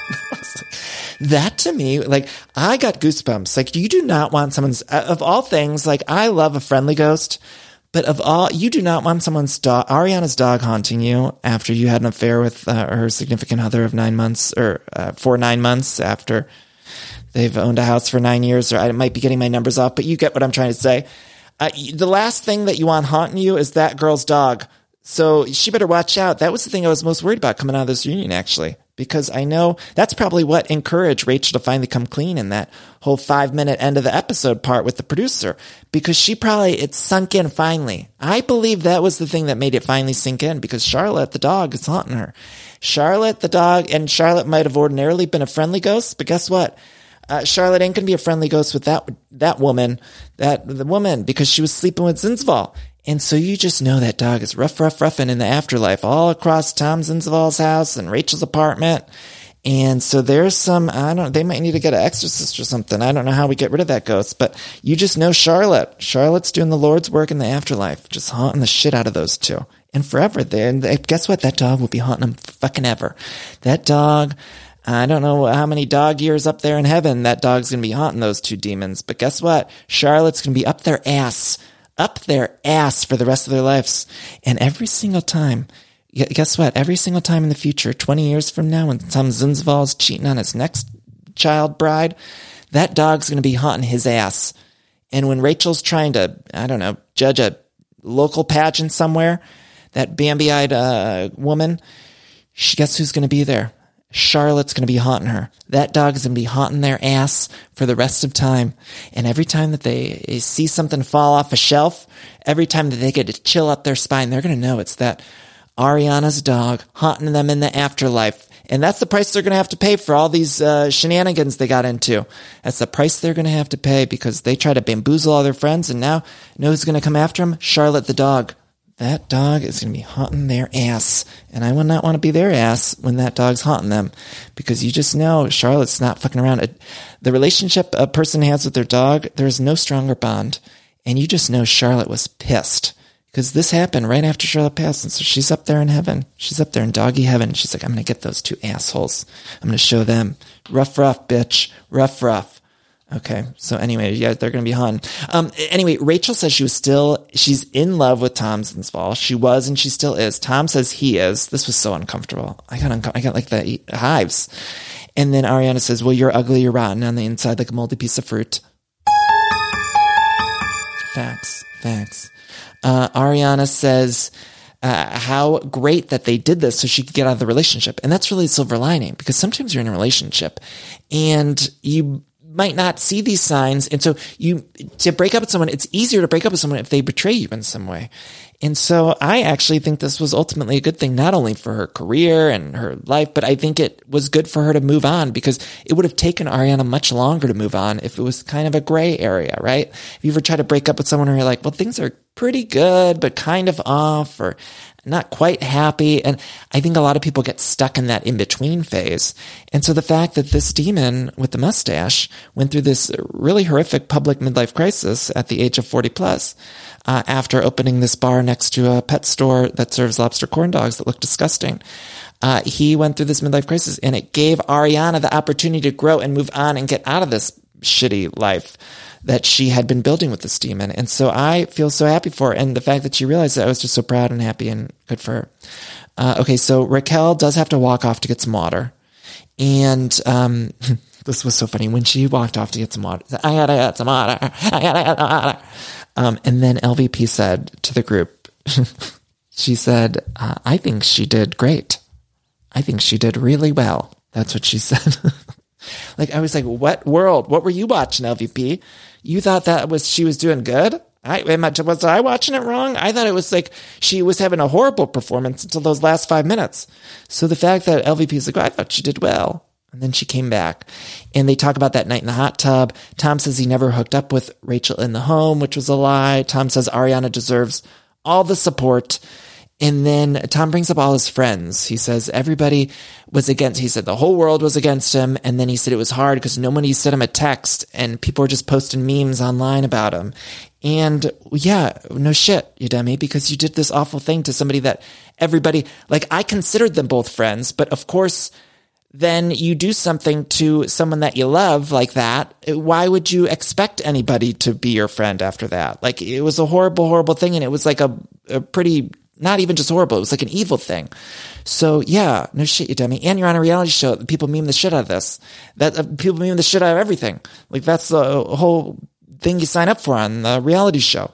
that to me, like, I got goosebumps. Like, you do not want someone's, of all things, like, I love a friendly ghost. But of all, you do not want someone's dog, Ariana's dog haunting you after you had an affair with uh, her significant other of nine months or uh, for nine months after they've owned a house for nine years. Or I might be getting my numbers off, but you get what I'm trying to say. Uh, the last thing that you want haunting you is that girl's dog. So she better watch out. That was the thing I was most worried about coming out of this reunion, actually, because I know that's probably what encouraged Rachel to finally come clean in that whole five minute end of the episode part with the producer, because she probably, it sunk in finally. I believe that was the thing that made it finally sink in, because Charlotte, the dog, is haunting her. Charlotte, the dog, and Charlotte might have ordinarily been a friendly ghost, but guess what? Uh, Charlotte ain't going to be a friendly ghost with that, that woman, that, the woman, because she was sleeping with Sandoval. And so you just know that dog is rough, rough, roughing in the afterlife all across Tom Sandoval's house and Rachel's apartment. And so there's some, I don't, they might need to get an exorcist or something. I don't know how we get rid of that ghost, but you just know Charlotte. Charlotte's doing the Lord's work in the afterlife, just haunting the shit out of those two. And forever there. And guess what? That dog will be haunting them fucking ever. That dog, I don't know how many dog years up there in heaven that dog's going to be haunting those two demons. But guess what? Charlotte's going to be up their ass. Up their ass for the rest of their lives. And every single time, guess what? Every single time in the future, twenty years from now, when Tom Sandoval is cheating on his next child bride, that dog's going to be haunting his ass. And when Rachel's trying to, I don't know, judge a local pageant somewhere, that Bambi-eyed uh, woman, she, guess who's going to be there? Charlotte's going to be haunting her. That dog is going to be haunting their ass for the rest of time. And every time that they see something fall off a shelf, every time that they get a chill up their spine, they're going to know it's that Ariana's dog haunting them in the afterlife. And that's the price they're going to have to pay for all these uh, shenanigans they got into. That's the price they're going to have to pay because they try to bamboozle all their friends. And now, you know who's going to come after them? Charlotte the dog. That dog is going to be haunting their ass. And I would not want to be their ass when that dog's haunting them. Because you just know Charlotte's not fucking around. The relationship a person has with their dog, there's no stronger bond. And you just know Charlotte was pissed. Because this happened right after Charlotte passed. And so she's up there in heaven. She's up there in doggy heaven. She's like, I'm going to get those two assholes. I'm going to show them. Rough, rough, bitch. Rough, rough. Okay. So anyway, yeah, they're going to be haunted. Um, anyway, Rachel says she was still, she's in love with Tom Sandoval. She was, and she still is. Tom says he is. This was so uncomfortable. I got, unco- I got like the hives. And then Ariana says, well, you're ugly, you're rotten on the inside like a moldy piece of fruit. Facts. Facts. Uh, Ariana says, uh, how great that they did this so she could get out of the relationship. And that's really a silver lining, because sometimes you're in a relationship and you might not see these signs. And so you, to break up with someone, it's easier to break up with someone if they betray you in some way. And so I actually think this was ultimately a good thing, not only for her career and her life, but I think it was good for her to move on, because it would have taken Ariana much longer to move on if it was kind of a gray area, right? If you ever try to break up with someone where you're like, well, things are pretty good, but kind of off, or not quite happy. And I think a lot of people get stuck in that in-between phase. And so the fact that this demon with the mustache went through this really horrific public midlife crisis at the age of forty plus, uh, after opening this bar next to a pet store that serves lobster corn dogs that look disgusting. Uh, he went through this midlife crisis, and it gave Ariana the opportunity to grow and move on and get out of this shitty life that she had been building with this demon. And so I feel so happy for her. And the fact that she realized that, I was just so proud and happy and good for her. Uh, okay, so Raquel does have to walk off to get some water. And um, this was so funny. When she walked off to get some water, I gotta get some water. I gotta get some water. Um, and then L V P said to the group, she said, uh, I think she did great. I think she did really well. That's what she said. Like, I was like, what world? What were you watching, L V P? You thought that was, she was doing good? I, am I, was I watching it wrong? I thought it was like she was having a horrible performance until those last five minutes. So the fact that L V P is like, oh, I thought she did well. And then she came back and they talk about that night in the hot tub. Tom says he never hooked up with Rachel in the home, which was a lie. Tom says Ariana deserves all the support. And then Tom brings up all his friends. He says everybody was against, he said the whole world was against him. And then he said it was hard because nobody sent him a text and people were just posting memes online about him. And yeah, no shit, you dummy, because you did this awful thing to somebody that everybody, like, I considered them both friends, but of course, then you do something to someone that you love like that. Why would you expect anybody to be your friend after that? Like, it was a horrible, horrible thing. And it was like a, a pretty, not even just horrible. It was like an evil thing. So yeah, no shit, you dummy. And you're on a reality show. People meme the shit out of this. That uh, people meme the shit out of everything. Like, that's the whole thing you sign up for on the reality show.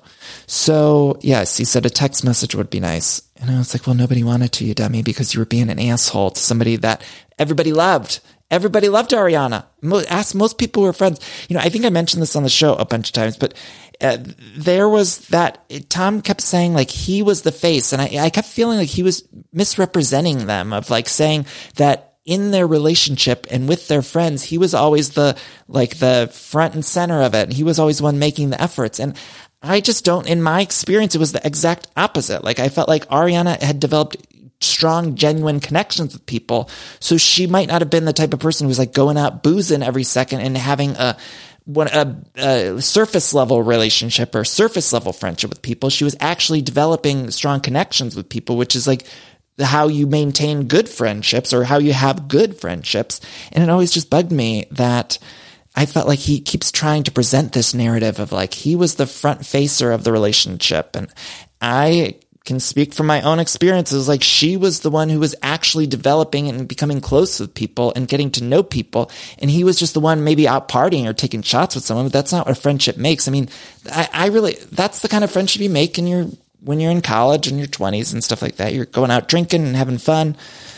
So yes, he said a text message would be nice. And I was like, well, nobody wanted to, you dummy, because you were being an asshole to somebody that everybody loved. Everybody loved Ariana. Most, ask most people who were friends. You know, I think I mentioned this on the show a bunch of times, but uh, there was that, Tom kept saying like he was the face. And I, I kept feeling like he was misrepresenting them, of like saying that in their relationship and with their friends, he was always the, like the front and center of it. And he was always the one making the efforts. And I just don't, in my experience, it was the exact opposite. Like, I felt like Ariana had developed strong, genuine connections with people. So she might not have been the type of person who was like going out boozing every second and having a, a, a surface level relationship or surface level friendship with people. She was actually developing strong connections with people, which is like how you maintain good friendships or how you have good friendships. And it always just bugged me that I felt like he keeps trying to present this narrative of like he was the front facer of the relationship. And I can speak from my own experiences. Like, she was the one who was actually developing and becoming close with people and getting to know people. And he was just the one maybe out partying or taking shots with someone, but that's not what a friendship makes. I mean, I, I really, that's the kind of friendship you make in your, when you're in college and your twenties and stuff like that. You're going out drinking and having fun.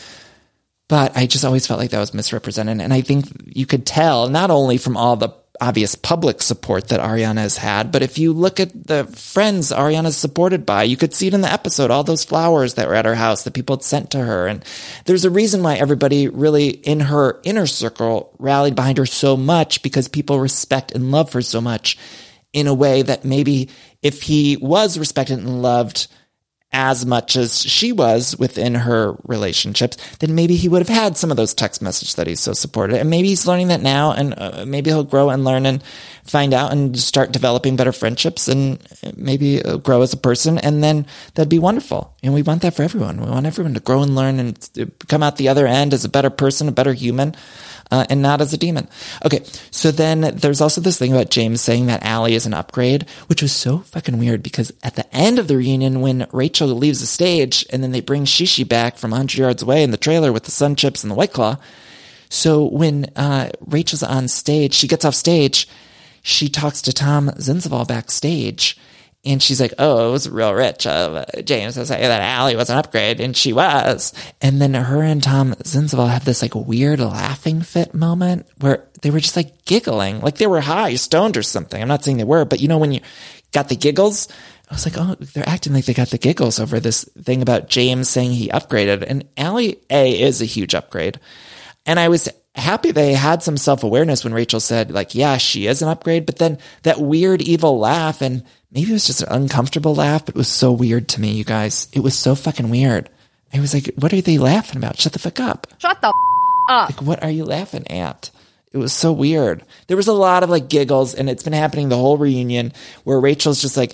But I just always felt like that was misrepresented. And I think you could tell not only from all the obvious public support that Ariana has had, but if you look at the friends Ariana's supported by, you could see it in the episode, all those flowers that were at her house that people had sent to her. And there's a reason why everybody really in her inner circle rallied behind her so much, because people respect and love her so much in a way that maybe if he was respected and loved as much as she was within her relationships, then maybe he would have had some of those text messages that he's so supported. And maybe he's learning that now, and uh, maybe he'll grow and learn and find out and start developing better friendships and maybe grow as a person. And then that'd be wonderful. And we want that for everyone. We want everyone to grow and learn and come out the other end as a better person, a better human. Uh, and not as a demon. Okay, so then there's also this thing about James saying that Allie is an upgrade, which was so fucking weird because at the end of the reunion, when Rachel leaves the stage and then they bring Shishi back from one hundred yards away in the trailer with the Sun Chips and the White Claw. So when uh, Rachel's on stage, she gets off stage, she talks to Tom Zinzval backstage. And she's like, oh, it was real rich of uh, James to say that Allie was an upgrade. And she was. And then her and Tom Zinzval have this like weird laughing fit moment where they were just like giggling. Like they were high, stoned or something. I'm not saying they were, but you know, when you got the giggles, I was like, oh, they're acting like they got the giggles over this thing about James saying he upgraded. And Allie A is a huge upgrade. And I was happy they had some self-awareness when Rachel said like, yeah, she is an upgrade. But then that weird evil laugh, and maybe it was just an uncomfortable laugh, but it was so weird to me, you guys. It was so fucking weird. I was like, what are they laughing about? Shut the fuck up. Shut the f- up. Like, what are you laughing at? It was so weird. There was a lot of like giggles, and it's been happening the whole reunion where Rachel's just like,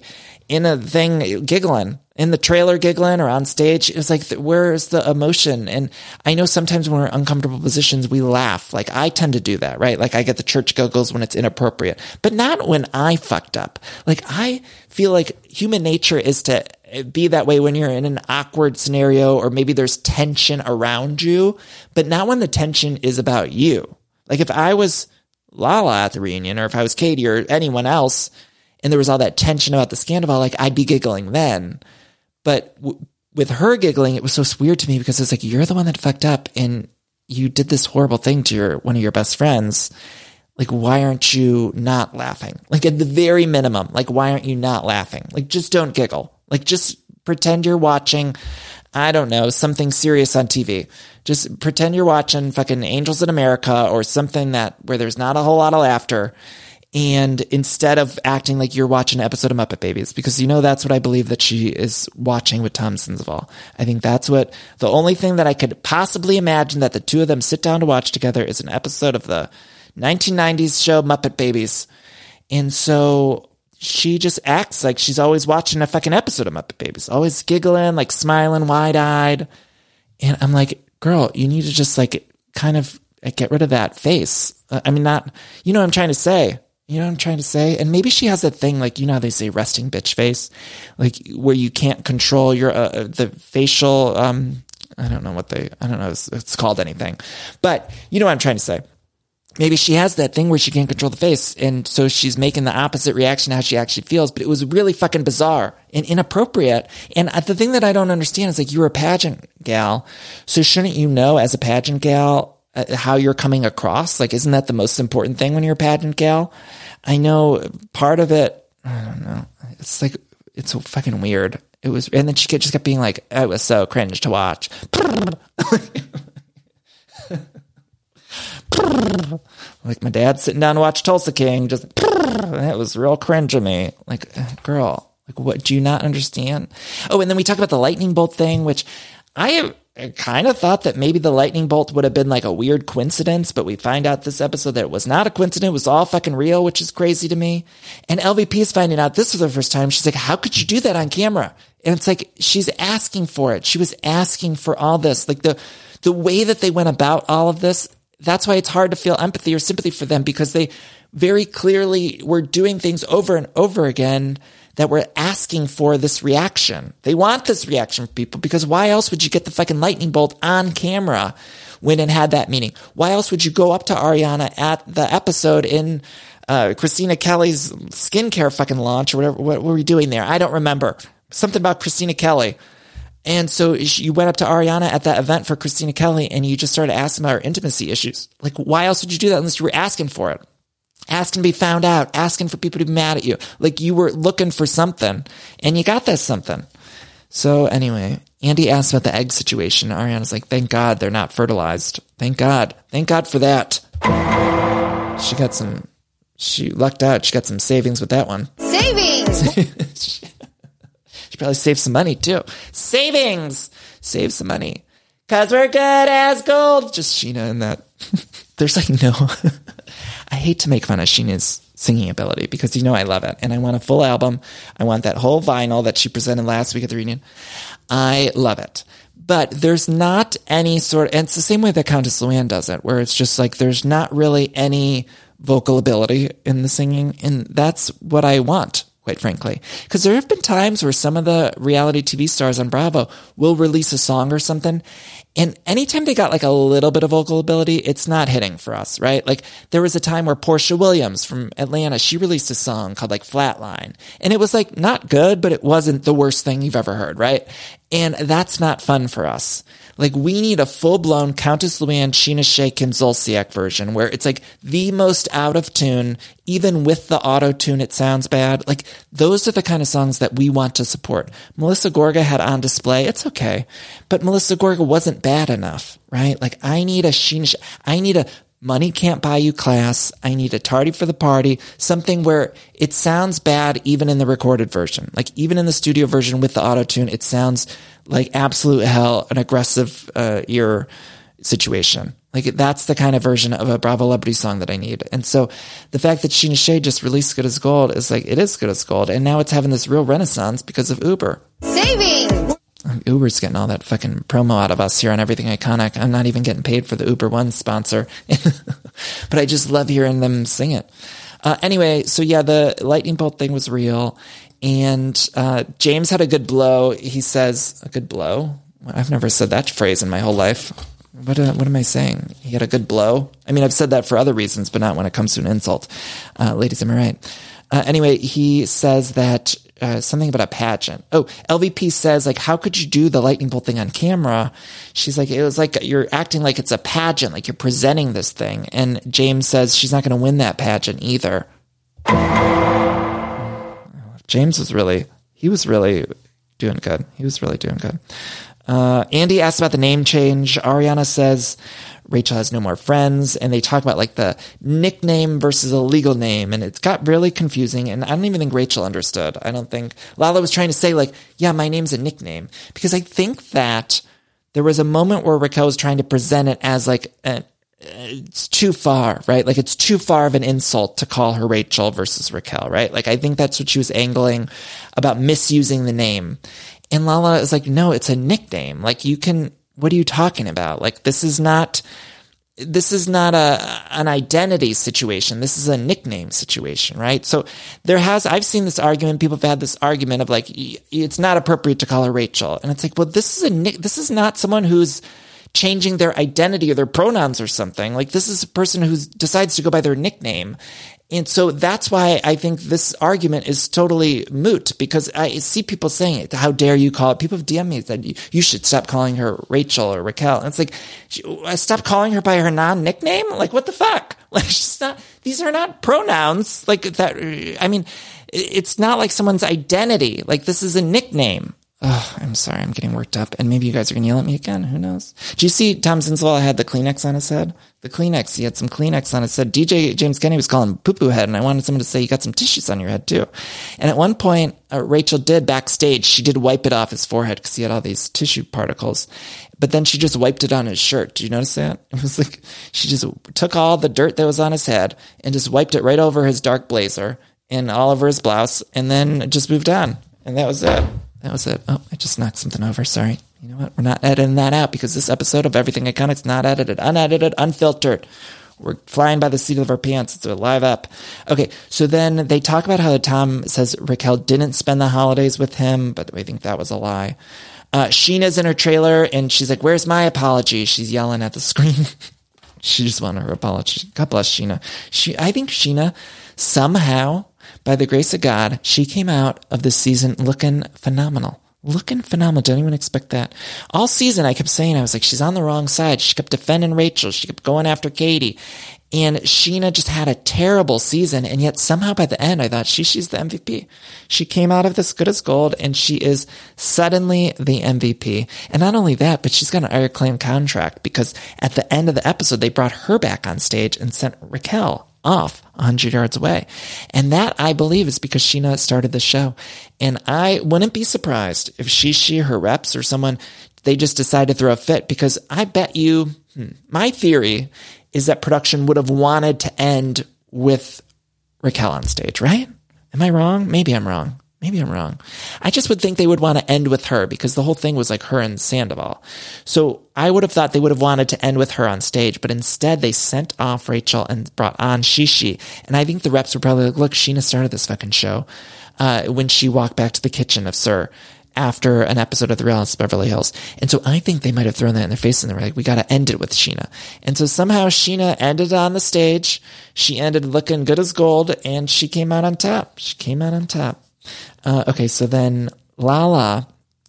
in a thing giggling, in the trailer giggling or on stage. It was like, where's the emotion? And I know sometimes when we're in uncomfortable positions, we laugh. Like I tend to do that, right? Like I get the church giggles when it's inappropriate, but not when I fucked up. Like I feel like human nature is to be that way when you're in an awkward scenario or maybe there's tension around you, but not when the tension is about you. Like if I was Lala at the reunion or if I was Katie or anyone else and there was all that tension about the scandal, like I'd be giggling then. But w- with her giggling, it was so weird to me because it's like, you're the one that fucked up and you did this horrible thing to your one of your best friends. Like, why aren't you not laughing? Like at the very minimum, like, why aren't you not laughing? Like, just don't giggle. Like, just pretend you're watching, I don't know, something serious on T V. Just pretend you're watching fucking Angels in America or something that where there's not a whole lot of laughter. And instead of acting like you're watching an episode of Muppet Babies, because you know that's what I believe that she is watching with Tom Sandoval. I think that's what the only thing that I could possibly imagine that the two of them sit down to watch together is an episode of the nineteen nineties show Muppet Babies. And so she just acts like she's always watching a fucking episode of Muppet Babies, always giggling, like smiling, wide-eyed. And I'm like, girl, you need to just like kind of get rid of that face. I mean, not, you know what I'm trying to say. You know what I'm trying to say? And maybe she has that thing, like, you know how they say resting bitch face? Like, where you can't control your, uh, the facial, um, I don't know what they, I don't know if it's called anything. But you know what I'm trying to say? Maybe she has that thing where she can't control the face. And so she's making the opposite reaction to how she actually feels. But it was really fucking bizarre and inappropriate. And the thing that I don't understand is like, you're a pageant gal. So shouldn't you know as a pageant gal uh, how you're coming across? Like, isn't that the most important thing when you're a pageant gal? I know part of it, I don't know. It's like, it's so fucking weird. It was, and then she just kept being like, it was so cringe to watch. Like my dad sitting down to watch Tulsa King, just, it was real cringe to me. Like, girl, like what, do you not understand? Oh, and then we talk about the lightning bolt thing, which I kind of thought that maybe the lightning bolt would have been like a weird coincidence, but we find out this episode that it was not a coincidence. It was all fucking real, which is crazy to me. And L V P is finding out this for the first time. She's like, how could you do that on camera? And it's like, she's asking for it. She was asking for all this. Like the, the way that they went about all of this, that's why it's hard to feel empathy or sympathy for them, because they very clearly were doing things over and over again that were asking for this reaction. They want this reaction from people, because why else would you get the fucking lightning bolt on camera when it had that meaning? Why else would you go up to Ariana at the episode in uh, Christina Kelly's skincare fucking launch or whatever? What were we doing there? I don't remember. Something about Christina Kelly. And so you went up to Ariana at that event for Christina Kelly and you just started asking about her intimacy issues. Like, why else would you do that unless you were asking for it? Asking to be found out, asking for people to be mad at you. Like you were looking for something and you got that something. So anyway, Andy asked about the egg situation. Ariana's like, thank God they're not fertilized. Thank God. Thank God for that. She got some, she lucked out. She got some savings with that one. Savings! She probably saved some money too. Savings! Save some money. Cause we're good as gold. Just Sheena and that. There's like no... I hate to make fun of Sheena's singing ability because you know I love it. And I want a full album. I want that whole vinyl that she presented last week at the reunion. I love it. But there's not any sort of... And it's the same way that Countess Luann does it, where it's just like there's not really any vocal ability in the singing. And that's what I want, quite frankly. Because there have been times where some of the reality T V stars on Bravo will release a song or something, and anytime they got like a little bit of vocal ability, it's not hitting for us, right? Like there was a time where Portia Williams from Atlanta, she released a song called like Flatline, and it was like not good, but it wasn't the worst thing you've ever heard, right? And that's not fun for us. Like we need a full-blown Countess Luann, Sheena Shea, Kim Zolciak version where it's like the most out of tune, even with the auto-tune it sounds bad. Like those are the kind of songs that we want to support. Melissa Gorga had On Display. It's okay. But Melissa Gorga wasn't bad enough, right? Like I need a Sheena Shea, I need a Money Can't Buy You Class. I need a Tardy for the Party, something where it sounds bad even in the recorded version. Like even in the studio version with the auto-tune, it sounds like absolute hell, an aggressive uh, ear situation. Like, that's the kind of version of a Bravo Celebrity song that I need. And so the fact that Sheena Shea just released Good as Gold is like, it is good as gold. And now it's having this real renaissance because of Uber. Saving! Um, Uber's getting all that fucking promo out of us here on Everything Iconic. I'm not even getting paid for the Uber One sponsor. But I just love hearing them sing it. Uh, anyway, so yeah, the lightning bolt thing was real. And uh, James had a good blow. He says, a good blow? I've never said that phrase in my whole life. What uh, what am I saying? He had a good blow? I mean, I've said that for other reasons, but not when it comes to an insult. Uh, ladies, am I right? Uh, anyway, he says that uh, something about a pageant. Oh, L V P says, like, how could you do the lightning bolt thing on camera? She's like, it was like you're acting like it's a pageant, like you're presenting this thing. And James says she's not going to win that pageant either. James was really, he was really doing good. He was really doing good. Uh, Andy asked about the name change. Ariana says Rachel has no more friends, and they talk about like the nickname versus a legal name, and it's got really confusing, and I don't even think Rachel understood. I don't think Lala was trying to say like, yeah, my name's a nickname, because I think that there was a moment where Raquel was trying to present it as like a, it's too far, right? Like it's too far of an insult to call her Rachel versus Raquel, right? Like I think that's what she was angling about, misusing the name. And Lala is like, no, it's a nickname. Like you can, what are you talking about? Like this is not, this is not a, an identity situation. This is a nickname situation, right? So there has, I've seen this argument. People have had this argument of like, it's not appropriate to call her Rachel. And it's like, well, this is a, this is not someone who's changing their identity or their pronouns or something. Like this is a person who decides to go by their nickname. And so that's why I think this argument is totally moot, because I see people saying it. How dare you call it? People have D M'd me that you should stop calling her Rachel or Raquel. And it's like, stop calling her by her non-nickname? Like, what the fuck? Like, she's not, these are not pronouns. Like that. I mean, it's not like someone's identity. Like this is a nickname. Oh, I'm sorry. I'm getting worked up. And maybe you guys are going to yell at me again. Who knows? Do you see Tom Zinswell had the Kleenex on his head? The Kleenex. He had some Kleenex on his head. D J James Kennedy was calling him poo-poo head. And I wanted someone to say, you got some tissues on your head too. And at one point, uh, Rachel did backstage. She did wipe it off his forehead because he had all these tissue particles. But then she just wiped it on his shirt. Did you notice that? It was like, she just took all the dirt that was on his head and just wiped it right over his dark blazer and all over his blouse, and then just moved on. And that was it. That was it. Oh, I just knocked something over. Sorry. You know what? We're not editing that out because this episode of Everything Iconic's not edited, unedited, unfiltered. We're flying by the seat of our pants. It's a live up. Okay. So then they talk about how Tom says Raquel didn't spend the holidays with him, but I think that was a lie. Uh, Sheena's in her trailer and she's like, where's my apology? She's yelling at the screen. She just wanted her apology. God bless Sheena. She, I think Sheena somehow, by the grace of God, she came out of this season looking phenomenal. Looking phenomenal. Don't even expect that. All season, I kept saying, I was like, she's on the wrong side. She kept defending Rachel. She kept going after Katie. And Sheena just had a terrible season. And yet somehow by the end, I thought she, she's the M V P. She came out of this good as gold and she is suddenly the M V P. And not only that, but she's got an iron claim contract because at the end of the episode, they brought her back on stage and sent Raquel off one hundred yards away. And that, I believe, is because Sheena started the show. And I wouldn't be surprised if she, she, her reps or someone, they just decided to throw a fit, because I bet you, hmm, my theory is that production would have wanted to end with Raquel on stage, right? Am I wrong? Maybe I'm wrong. Maybe I'm wrong. I just would think they would want to end with her because the whole thing was like her and Sandoval. So I would have thought they would have wanted to end with her on stage, but instead they sent off Rachel and brought on Shishi. And I think the reps were probably like, look, Sheena started this fucking show uh, when she walked back to the kitchen of Sir after an episode of The Real Housewives of Beverly Hills. And so I think they might have thrown that in their face and they were like, we got to end it with Sheena. And so somehow Sheena ended on the stage. She ended looking good as gold and she came out on top. She came out on top. Uh, okay, so then Lala,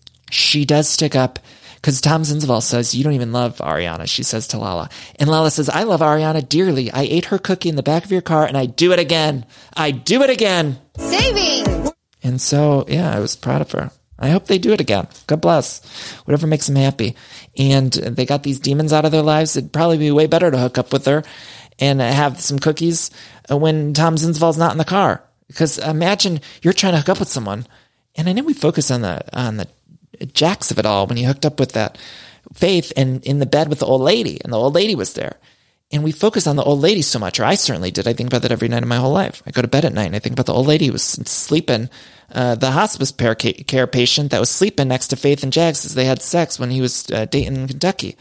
she does stick up because Tom Zinswell says, you don't even love Ariana, she says to Lala. And Lala says, I love Ariana dearly. I ate her cookie in the back of your car and I do it again. I do it again. Saving! And so, yeah, I was proud of her. I hope they do it again. God bless. Whatever makes them happy. And they got these demons out of their lives. It'd probably be way better to hook up with her and have some cookies when Tom Zinswell's not in the car. Because imagine you're trying to hook up with someone, and I know we focus on the on the jacks of it all when he hooked up with that Faith and in the bed with the old lady, and the old lady was there. And we focus on the old lady so much, or I certainly did. I think about that every night of my whole life. I go to bed at night and I think about the old lady who was sleeping, uh, the hospice care patient that was sleeping next to Faith and Jags as they had sex when he was uh, dating in Kentucky.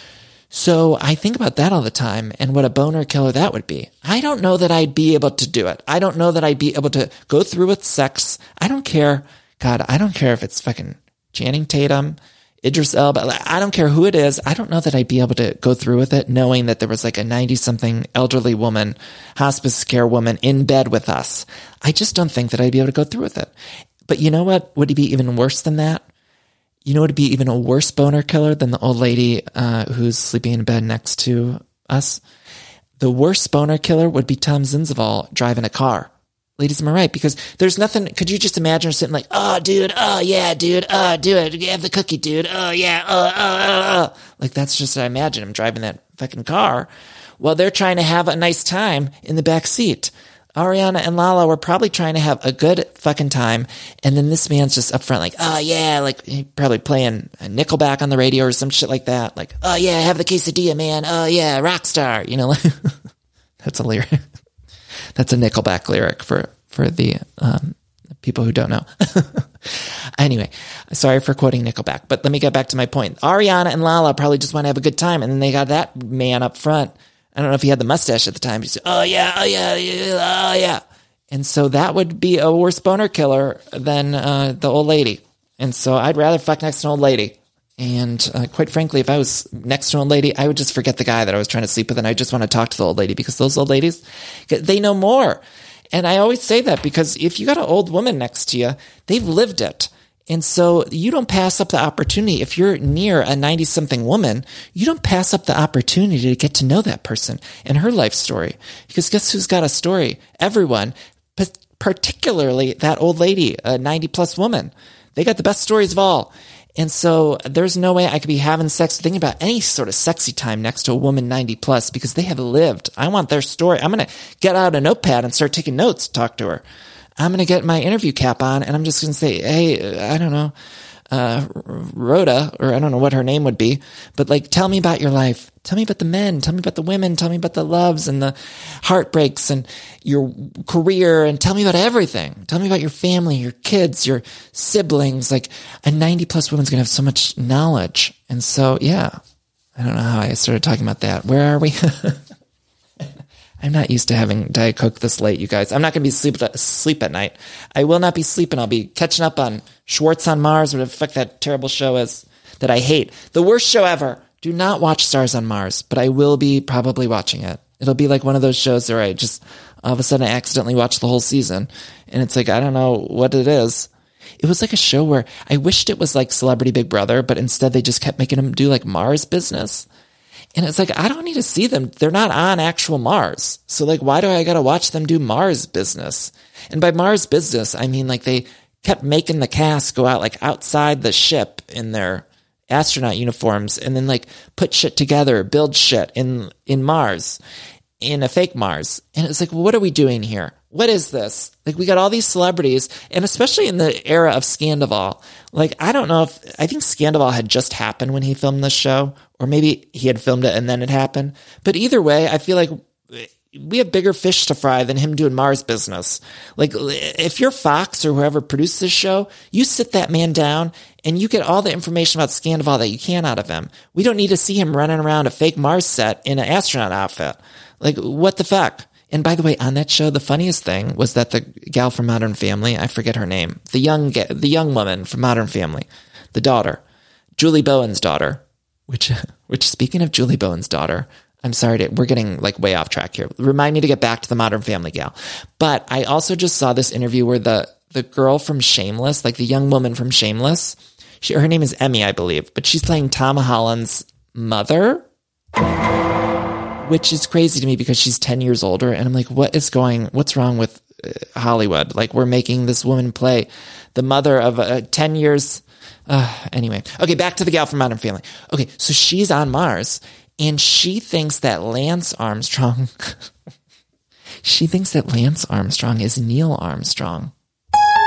So I think about that all the time and what a boner killer that would be. I don't know that I'd be able to do it. I don't know that I'd be able to go through with sex. I don't care. God, I don't care if it's fucking Channing Tatum, Idris Elba. I don't care who it is. I don't know that I'd be able to go through with it knowing that there was like a ninety-something elderly woman, hospice care woman in bed with us. I just don't think that I'd be able to go through with it. But you know what would be even worse than that? You know what would be even a worse boner killer than the old lady uh, who's sleeping in bed next to us? The worst boner killer would be Tom Zinzval driving a car. Ladies, am I right? Because there's nothing, could you just imagine her sitting like, oh, dude, oh, yeah, dude, oh, do it, have the cookie, dude, oh, yeah, oh, oh, oh, oh. Like, that's just what I imagine him driving that fucking car while they're trying to have a nice time in the back seat. Ariana and Lala were probably trying to have a good fucking time, and then this man's just up front like, oh, yeah, like, he probably playing Nickelback on the radio or some shit like that, like, oh, yeah, have the quesadilla, man, oh, yeah, rock star, you know, that's a lyric. That's a Nickelback lyric for, for the um, people who don't know. Anyway, sorry for quoting Nickelback, but let me get back to my point. Ariana and Lala probably just want to have a good time, and then they got that man up front. I don't know if he had the mustache at the time. He said, oh, yeah, oh, yeah, yeah, oh, yeah. And so that would be a worse boner killer than uh, the old lady. And so I'd rather fuck next to an old lady. And uh, quite frankly, if I was next to an old lady, I would just forget the guy that I was trying to sleep with, and I just want to talk to the old lady because those old ladies, they know more. And I always say that because if you got an old woman next to you, they've lived it. And so you don't pass up the opportunity. If you're near a ninety-something woman, you don't pass up the opportunity to get to know that person and her life story. Because guess who's got a story? Everyone, particularly that old lady, a ninety-plus woman. They got the best stories of all. And so there's no way I could be having sex, thinking about any sort of sexy time next to a woman ninety plus because they have lived. I want their story. I'm going to get out a notepad and start taking notes, talk to her. I'm going to get my interview cap on and I'm just going to say, hey, I don't know, uh, Rhoda, or I don't know what her name would be, but like, tell me about your life. Tell me about the men. Tell me about the women. Tell me about the loves and the heartbreaks and your career, and tell me about everything. Tell me about your family, your kids, your siblings. Like a ninety plus woman's going to have so much knowledge. And so, yeah, I don't know how I started talking about that. Where are we? I'm not used to having Diet Coke this late, you guys. I'm not going to be asleep, asleep at night. I will not be sleeping. I'll be catching up on Schwartz on Mars, whatever the fuck that terrible show is that I hate. The worst show ever. Do not watch Stars on Mars, but I will be probably watching it. It'll be like one of those shows where I just, all of a sudden I accidentally watch the whole season. And it's like, I don't know what it is. It was like a show where I wished it was like Celebrity Big Brother, but instead they just kept making them do like Mars business. And it's like, I don't need to see them. They're not on actual Mars. So like, why do I got to watch them do Mars business? And by Mars business, I mean like they kept making the cast go out like outside the ship in their astronaut uniforms and then like put shit together, build shit in, in Mars, in a fake Mars. And it's like, well, what are we doing here? What is this? Like, we got all these celebrities, and especially in the era of Scandival. Like, I don't know if, I think Scandival had just happened when he filmed this show, or maybe he had filmed it and then it happened. But either way, I feel like we have bigger fish to fry than him doing Mars business. Like, if you're Fox or whoever produced this show, you sit that man down and you get all the information about Scandival that you can out of him. We don't need to see him running around a fake Mars set in an astronaut outfit. Like, what the fuck? And by the way, on that show, the funniest thing was that the gal from Modern Family, I forget her name, the young the young woman from Modern Family, the daughter, Julie Bowen's daughter, which, which speaking of Julie Bowen's daughter, I'm sorry, to, we're getting like way off track here. Remind me to get back to the Modern Family gal. But I also just saw this interview where the, the girl from Shameless, like the young woman from Shameless, she, her name is Emmy, I believe, but she's playing Tom Holland's mother, which is crazy to me because she's ten years older. And I'm like, what is going, what's wrong with Hollywood? Like, we're making this woman play the mother of uh, ten years. Uh, anyway. Okay. Back to the gal from Modern Family. Okay. So she's on Mars and she thinks that Lance Armstrong, she thinks that Lance Armstrong is Neil Armstrong.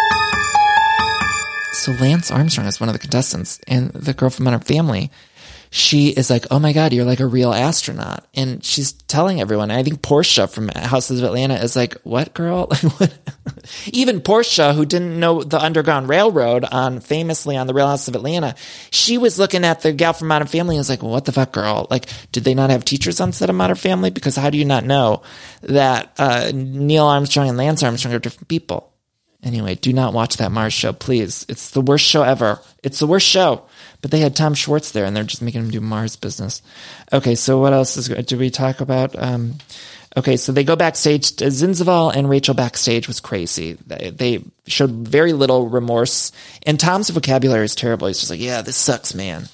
So Lance Armstrong is one of the contestants, and the girl from Modern Family, she is like, oh my God, you're like a real astronaut. And she's telling everyone. I think Portia from Houses of Atlanta is like, what, girl? Even Portia, who didn't know the Underground Railroad on famously on the Real House of Atlanta, she was looking at the gal from Modern Family and was like, well, what the fuck, girl? Like, did they not have teachers on set of Modern Family? Because how do you not know that uh, Neil Armstrong and Lance Armstrong are different people? Anyway, do not watch that Mars show, please. It's the worst show ever. It's the worst show. But they had Tom Schwartz there, and they're just making him do Mars business. Okay, so what else is? Did we talk about? Um, okay, so they go backstage. Zinzval and Rachel backstage was crazy. They, they showed very little remorse, and Tom's vocabulary is terrible. He's just like, "Yeah, this sucks, man."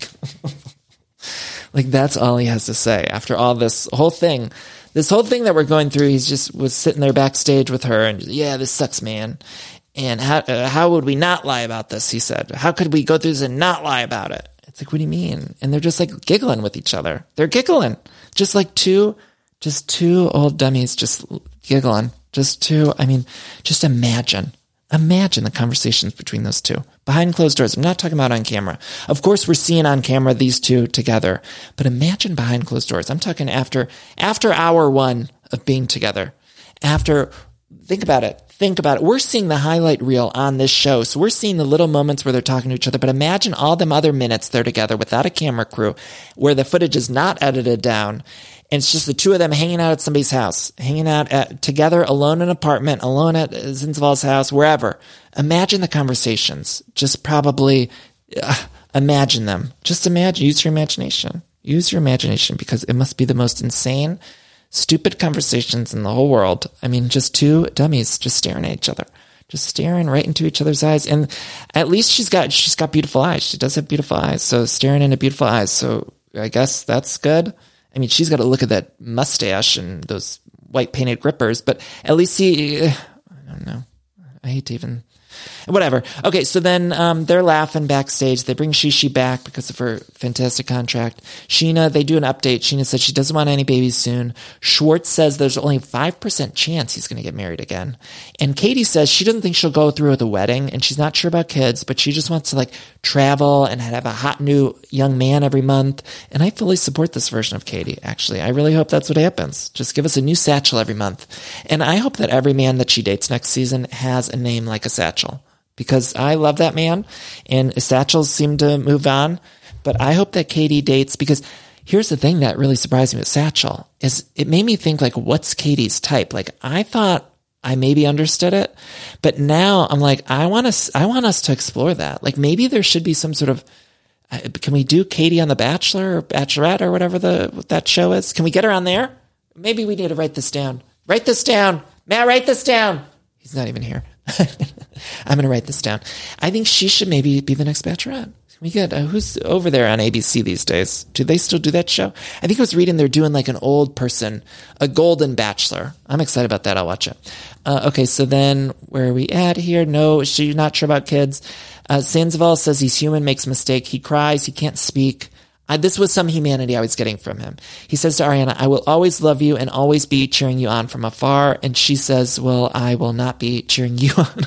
Like that's all he has to say after all this whole thing. This whole thing that we're going through, he's just was sitting there backstage with her, and yeah, this sucks, man. And how uh, how would we not lie about this? He said, how could we go through this and not lie about it? It's like, what do you mean? And they're just like giggling with each other. They're giggling, just like two, just two old dummies, just giggling. Just two. I mean, just imagine, imagine the conversations between those two behind closed doors. I'm not talking about on camera. Of course, we're seeing on camera these two together, but imagine behind closed doors. I'm talking after after hour one of being together. After, think about it. Think about it. We're seeing the highlight reel on this show. So we're seeing the little moments where they're talking to each other. But imagine all them other minutes they're together without a camera crew where the footage is not edited down. And it's just the two of them hanging out at somebody's house, hanging out at, together, alone in an apartment, alone at Zinzval's house, wherever. Imagine the conversations. Just probably uh, imagine them. Just imagine. Use your imagination. Use your imagination because it must be the most insane, stupid conversations in the whole world. I mean, just two dummies just staring at each other, just staring right into each other's eyes. And at least she's got, she's got beautiful eyes. She does have beautiful eyes. So staring into beautiful eyes. So I guess that's good. I mean, she's got to look at that mustache and those white painted grippers, but at least he, I don't know. I hate to even, whatever. Okay, so then um, they're laughing backstage. They bring Shishi back because of her fantastic contract. Sheena, they do an update. Sheena says she doesn't want any babies soon. Schwartz says there's only a five percent chance he's going to get married again. And Katie says she doesn't think she'll go through with a wedding, and she's not sure about kids, but she just wants to like travel and have a hot new young man every month. And I fully support this version of Katie, actually. I really hope that's what happens. Just give us a new Satchel every month. And I hope that every man that she dates next season has a name like a Satchel. Because I love that man, and Satchels seem to move on. But I hope that Katie dates, because here's the thing that really surprised me with Satchel, is it made me think, like, what's Katie's type? Like, I thought I maybe understood it, but now I'm like, I want us, I want us to explore that. Like, maybe there should be some sort of, can we do Katie on The Bachelor or Bachelorette or whatever the what that show is? Can we get her on there? Maybe we need to write this down. Write this down. Matt, write this down. He's not even here. I'm going to write this down. I think she should maybe be the next Bachelorette. We get uh, who's over there on A B C these days? Do they still do that show? I think I was reading they're doing like an old person, a golden bachelor. I'm excited about that. I'll watch it. Uh, okay, so then where are we at here? No, she's not sure about kids. Uh, Sandoval says he's human, makes a mistake. He cries. He can't speak. I, this was some humanity I was getting from him. He says to Ariana, I will always love you and always be cheering you on from afar. And she says, well, I will not be cheering you on.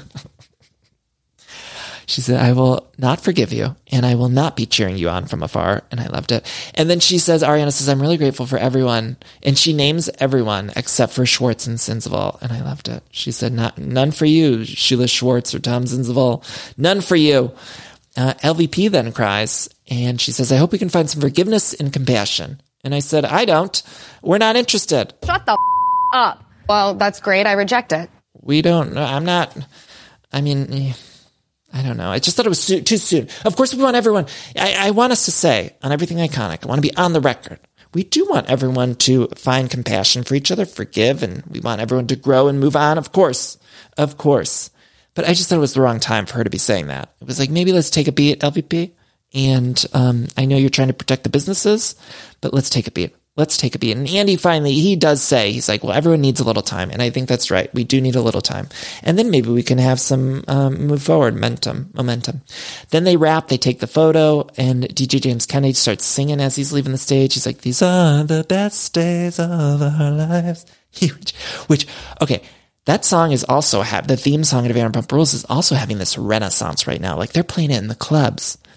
She said, I will not forgive you and I will not be cheering you on from afar. And I loved it. And then she says, Ariana says, I'm really grateful for everyone. And she names everyone except for Schwartz and Sandoval. And I loved it. She said, not none for you, Sheila Schwartz or Tom Sandoval. None for you. Uh, L V P then cries, and she says, I hope we can find some forgiveness and compassion. And I said, I don't. We're not interested. Shut the f- up. Well, that's great. I reject it. We don't. I'm not. I mean, I don't know. I just thought it was too soon. Of course, we want everyone. I, I want us to say on Everything Iconic, I want to be on the record. We do want everyone to find compassion for each other, forgive, and we want everyone to grow and move on. Of course. Of course. But I just thought it was the wrong time for her to be saying that. It was like, maybe let's take a beat, L V P. And um, I know you're trying to protect the businesses, but let's take a beat. Let's take a beat. And Andy finally, he does say, he's like, well, everyone needs a little time. And I think that's right. We do need a little time. And then maybe we can have some um, move forward momentum. momentum. Then they wrap, they take the photo, and D J James Kennedy starts singing as he's leaving the stage. He's like, these are the best days of our lives. which, which, okay. That song is also have the theme song of Vanderpump Rules is also having this renaissance right now. Like they're playing it in the clubs.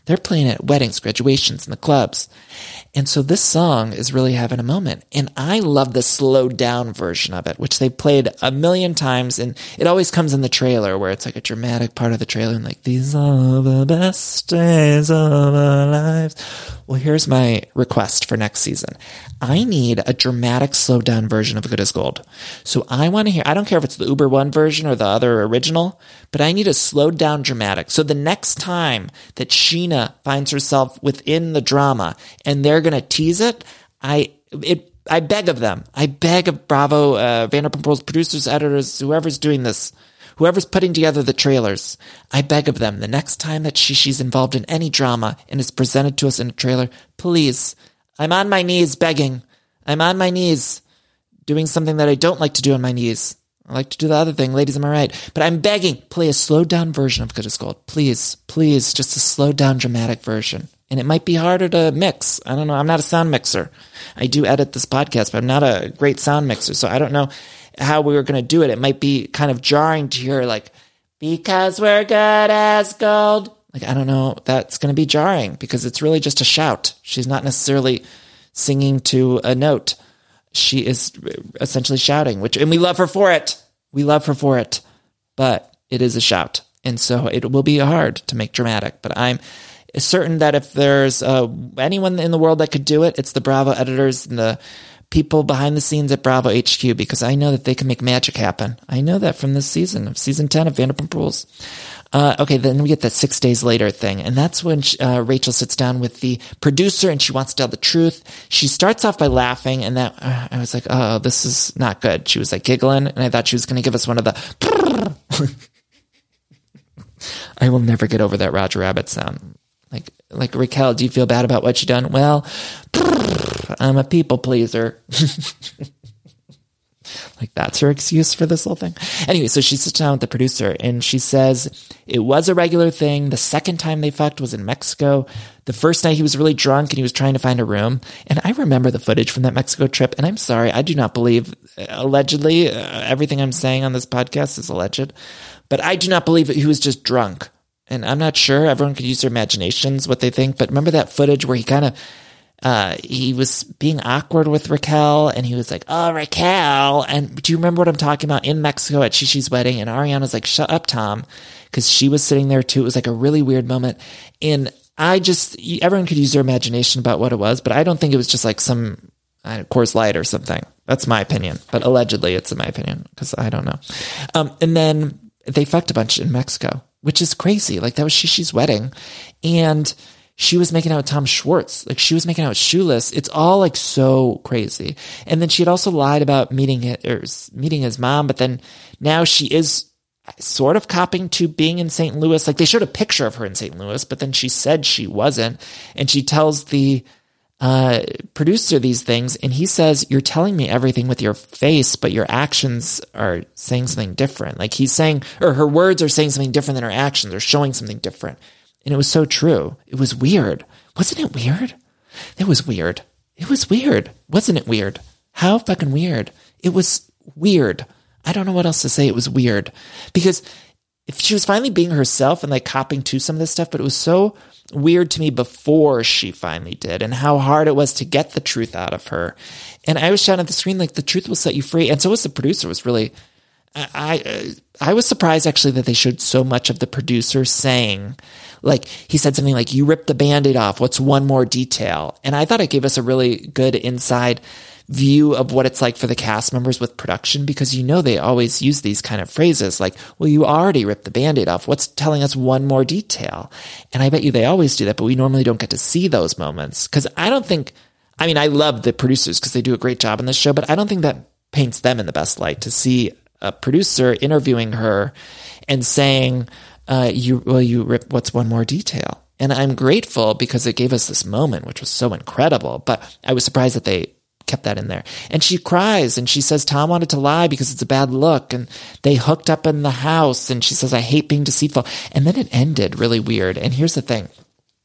They're playing at weddings, graduations, in the clubs. And so this song is really having a moment. And I love the slowed down version of it, which they played a million times. And it always comes in the trailer where it's like a dramatic part of the trailer. And like, these are the best days of our lives. Well, here's my request for next season. I need a dramatic slowed down version of Good as Gold. So I want to hear, I don't care if it's the Uber One version or the other original, but I need a slowed down dramatic. So the next time that Sheena finds herself within the drama and they're going to tease it, I, it, I beg of them. I beg of Bravo, uh, Vanderpump Rules producers, editors, whoever's doing this, whoever's putting together the trailers, I beg of them, the next time that she, she's involved in any drama and is presented to us in a trailer, please, I'm on my knees begging. I'm on my knees doing something that I don't like to do on my knees. I like to do the other thing, ladies, am I right? But I'm begging, play a slowed down version of Good as Gold. Please, please, just a slowed down dramatic version. And it might be harder to mix. I don't know. I'm not a sound mixer. I do edit this podcast, but I'm not a great sound mixer. So I don't know how we were going to do it. It might be kind of jarring to hear like, because we're good as gold. Like, I don't know. That's going to be jarring because it's really just a shout. She's not necessarily singing to a note. She is essentially shouting, which, and we love her for it. We love her for it, but it is a shout. And so it will be hard to make dramatic, but I'm certain that if there's uh, anyone in the world that could do it, it's the Bravo editors and the people behind the scenes at Bravo H Q, because I know that they can make magic happen. I know that from this season of season ten of Vanderpump Rules. Uh, okay, then we get that six days later thing. And that's when she, uh, Rachel sits down with the producer and she wants to tell the truth. She starts off by laughing, and that, uh, I was like, oh, this is not good. She was like giggling, and I thought she was going to give us one of the, I will never get over that Roger Rabbit sound. Like, like, Raquel, do you feel bad about what you done? Well, I'm a people pleaser. Like, that's her excuse for this whole thing. Anyway, so she sits down with the producer and she says it was a regular thing. The second time they fucked was in Mexico. The first night he was really drunk and he was trying to find a room. And I remember the footage from that Mexico trip. And I'm sorry, I do not believe, uh, allegedly, uh, everything I'm saying on this podcast is alleged. But I do not believe that he was just drunk. And I'm not sure. Everyone could use their imaginations, what they think. But remember that footage where he kind of, Uh, he was being awkward with Raquel, and he was like, oh, Raquel. And do you remember what I'm talking about in Mexico at Shishi's wedding? And Ariana's like, shut up, Tom, because she was sitting there too. It was like a really weird moment. And I just, everyone could use their imagination about what it was, but I don't think it was just like some uh, Coors Light or something. That's my opinion. But allegedly, it's in my opinion, because I don't know. Um, and then they fucked a bunch in Mexico, which is crazy. Like, that was Shishi's wedding. And she was making out with Tom Schwartz. Like, she was making out with Shoeless. It's all like so crazy. And then she had also lied about meeting it, or meeting his mom, but then now she is sort of copping to being in Saint Louis. Like, they showed a picture of her in Saint Louis, but then she said she wasn't. And she tells the uh, producer these things, and he says, you're telling me everything with your face, but your actions are saying something different. Like, he's saying, or her words are saying something different than her actions, or showing something different. And it was so true. It was weird. Wasn't it weird? It was weird. It was weird. Wasn't it weird? How fucking weird. It was weird. I don't know what else to say. It was weird. Because if she was finally being herself and like copping to some of this stuff, but it was so weird to me before she finally did, and how hard it was to get the truth out of her. And I was shouting at the screen, like, the truth will set you free. And so was the producer. Was really, I, I, I was surprised actually that they showed so much of the producer saying, like, he said something like, you ripped the Band-Aid off. What's one more detail? And I thought it gave us a really good inside view of what it's like for the cast members with production, because, you know, they always use these kind of phrases like, well, you already ripped the Band-Aid off. What's telling us one more detail? And I bet you they always do that, but we normally don't get to see those moments. Cause I don't think, I mean, I love the producers because they do a great job on this show, but I don't think that paints them in the best light to see a producer interviewing her and saying, Uh, you, well, you rip, what's one more detail? And I'm grateful because it gave us this moment, which was so incredible, but I was surprised that they kept that in there. And she cries and she says, Tom wanted to lie because it's a bad look. And they hooked up in the house. And she says, I hate being deceitful. And then it ended really weird. And here's the thing.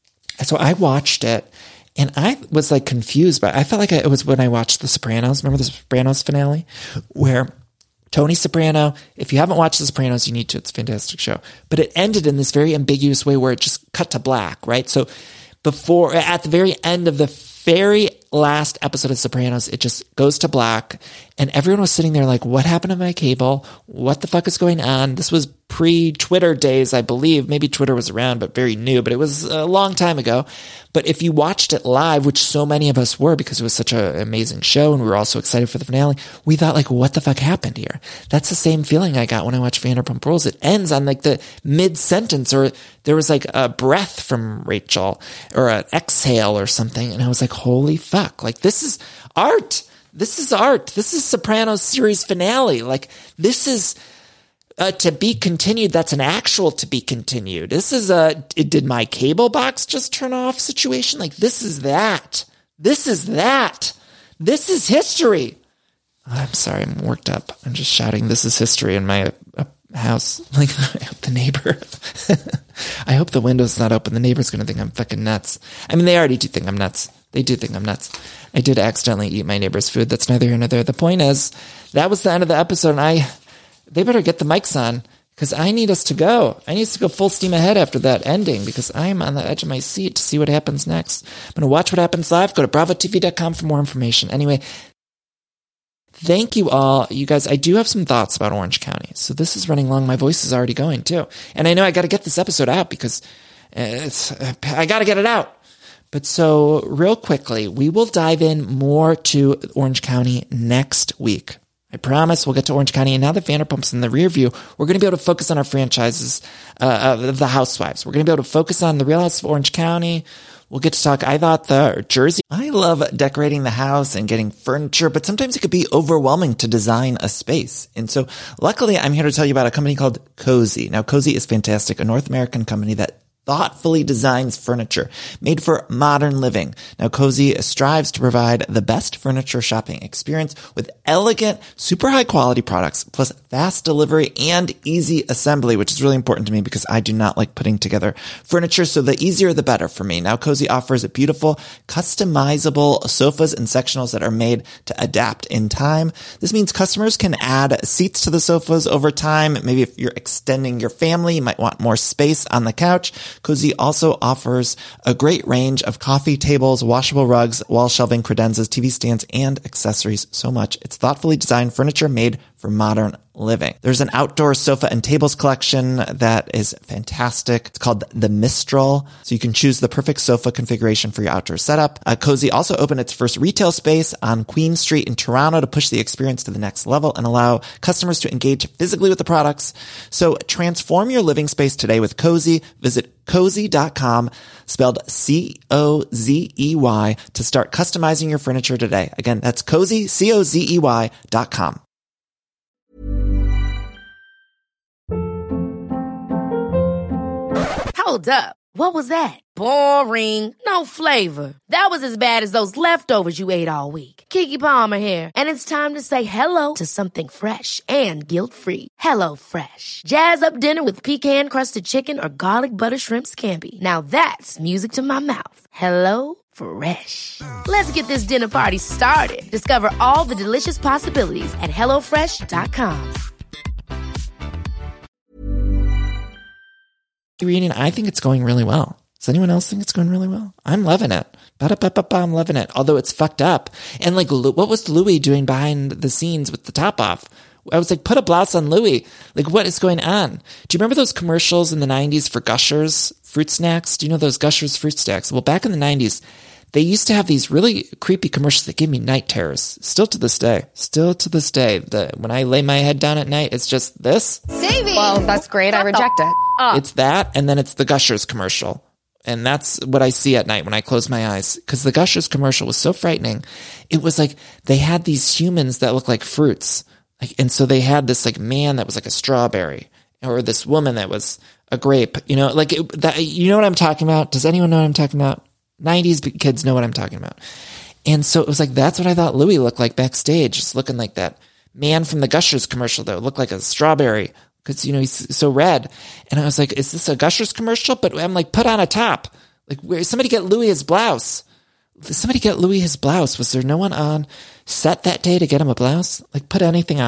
So I watched it and I was like confused, but I felt like it was when I watched The Sopranos. Remember The Sopranos finale where Tony Soprano, if you haven't watched The Sopranos, you need to. It's a fantastic show. But it ended in this very ambiguous way where it just cut to black, right? So before, at the very end of the very last episode of Sopranos, it just goes to black. And everyone was sitting there like, what happened to my cable? What the fuck is going on? This was pre-Twitter days, I believe. Maybe Twitter was around, but very new. But it was a long time ago. But if you watched it live, which so many of us were because it was such an amazing show and we were all so excited for the finale, we thought like, what the fuck happened here? That's the same feeling I got when I watched Vanderpump Rules. It ends on like the mid-sentence, or there was like a breath from Rachel or an exhale or something. And I was like, holy fuck. Like, this is art. This is art. This is Sopranos series finale. Like, this is uh, to be continued. That's an actual to be continued. This is a, did my cable box just turn off situation? Like, this is that. This is that. This is history. I'm sorry. I'm worked up. I'm just shouting, this is history in my uh, house. Like, I hope the neighbor, I hope the window's not open. The neighbor's going to think I'm fucking nuts. I mean, they already do think I'm nuts. They do think I'm nuts. I did accidentally eat my neighbor's food. That's neither here nor there. The point is, that was the end of the episode, and I, they better get the mics on, because I need us to go. I need us to go full steam ahead after that ending, because I'm on the edge of my seat to see what happens next. I'm going to watch what happens live. Go to bravo t v dot com for more information. Anyway, thank you all. You guys, I do have some thoughts about Orange County. So this is running long. My voice is already going, too. And I know I got to get this episode out, because it's, I got to get it out. But so real quickly, we will dive in more to Orange County next week. I promise we'll get to Orange County. And now that Vanderpump's in the rear view, we're going to be able to focus on our franchises uh, of the Housewives. We're going to be able to focus on the Real House of Orange County. We'll get to talk, I thought the Jersey. I love decorating the house and getting furniture, but sometimes it could be overwhelming to design a space. And so luckily, I'm here to tell you about a company called Cozy. Now, Cozy is fantastic, a North American company that thoughtfully designs furniture made for modern living. Now, Cozy strives to provide the best furniture shopping experience with elegant, super high quality products, plus fast delivery and easy assembly, which is really important to me because I do not like putting together furniture. So the easier, the better for me. Now, Cozy offers beautiful, customizable sofas and sectionals that are made to adapt in time. This means customers can add seats to the sofas over time. Maybe if you're extending your family, you might want more space on the couch. Cozy also offers a great range of coffee tables, washable rugs, wall shelving, credenzas, T V stands, and accessories. So much. It's thoughtfully designed furniture made for modern living. There's an outdoor sofa and tables collection that is fantastic. It's called the Mistral. So you can choose the perfect sofa configuration for your outdoor setup. Uh, Cozy also opened its first retail space on Queen Street in Toronto to push the experience to the next level and allow customers to engage physically with the products. So transform your living space today with Cozy. Visit cozy dot com, spelled C O Z E Y, to start customizing your furniture today. Again, that's cozy, C O Z E Y dot com. Hold up. What was that? Boring. No flavor. That was as bad as those leftovers you ate all week. Keke Palmer here. And it's time to say hello to something fresh and guilt-free. Hello Fresh. Jazz up dinner with pecan-crusted chicken or garlic butter shrimp scampi. Now that's music to my mouth. Hello Fresh. Let's get this dinner party started. Discover all the delicious possibilities at hello fresh dot com. Reading, I think it's going really well. Does anyone else think it's going really well? I'm loving it. Ba-da-ba-ba-ba, I'm loving it. Although it's fucked up. And like, what was Louis doing behind the scenes with the top off? I was like, put a blouse on Louis. Like, what is going on? Do you remember those commercials in the nineties for Gushers fruit snacks? Do you know those Gushers fruit snacks? Well, back in the nineties, they used to have these really creepy commercials that gave me night terrors. Still to this day. Still to this day. The, when I lay my head down at night, it's just this. Saving. Well, that's great. I reject it. It's that, and then it's the Gushers commercial. And that's what I see at night when I close my eyes. Because the Gushers commercial was so frightening. It was like they had these humans that looked like fruits. Like, and so they had this like man that was like a strawberry, or this woman that was a grape. You know, like it, that. You know what I'm talking about? Does anyone know what I'm talking about? nineties kids know what I'm talking about. And so it was like, that's what I thought Louis looked like backstage, just looking like that man from the Gushers commercial that looked like a strawberry. Because, you know, he's so red. And I was like, is this a Gushers commercial? But I'm like, put on a top. Like, where somebody get Louis his blouse. Did somebody get Louis his blouse? Was there no one on set that day to get him a blouse? Like, put anything on.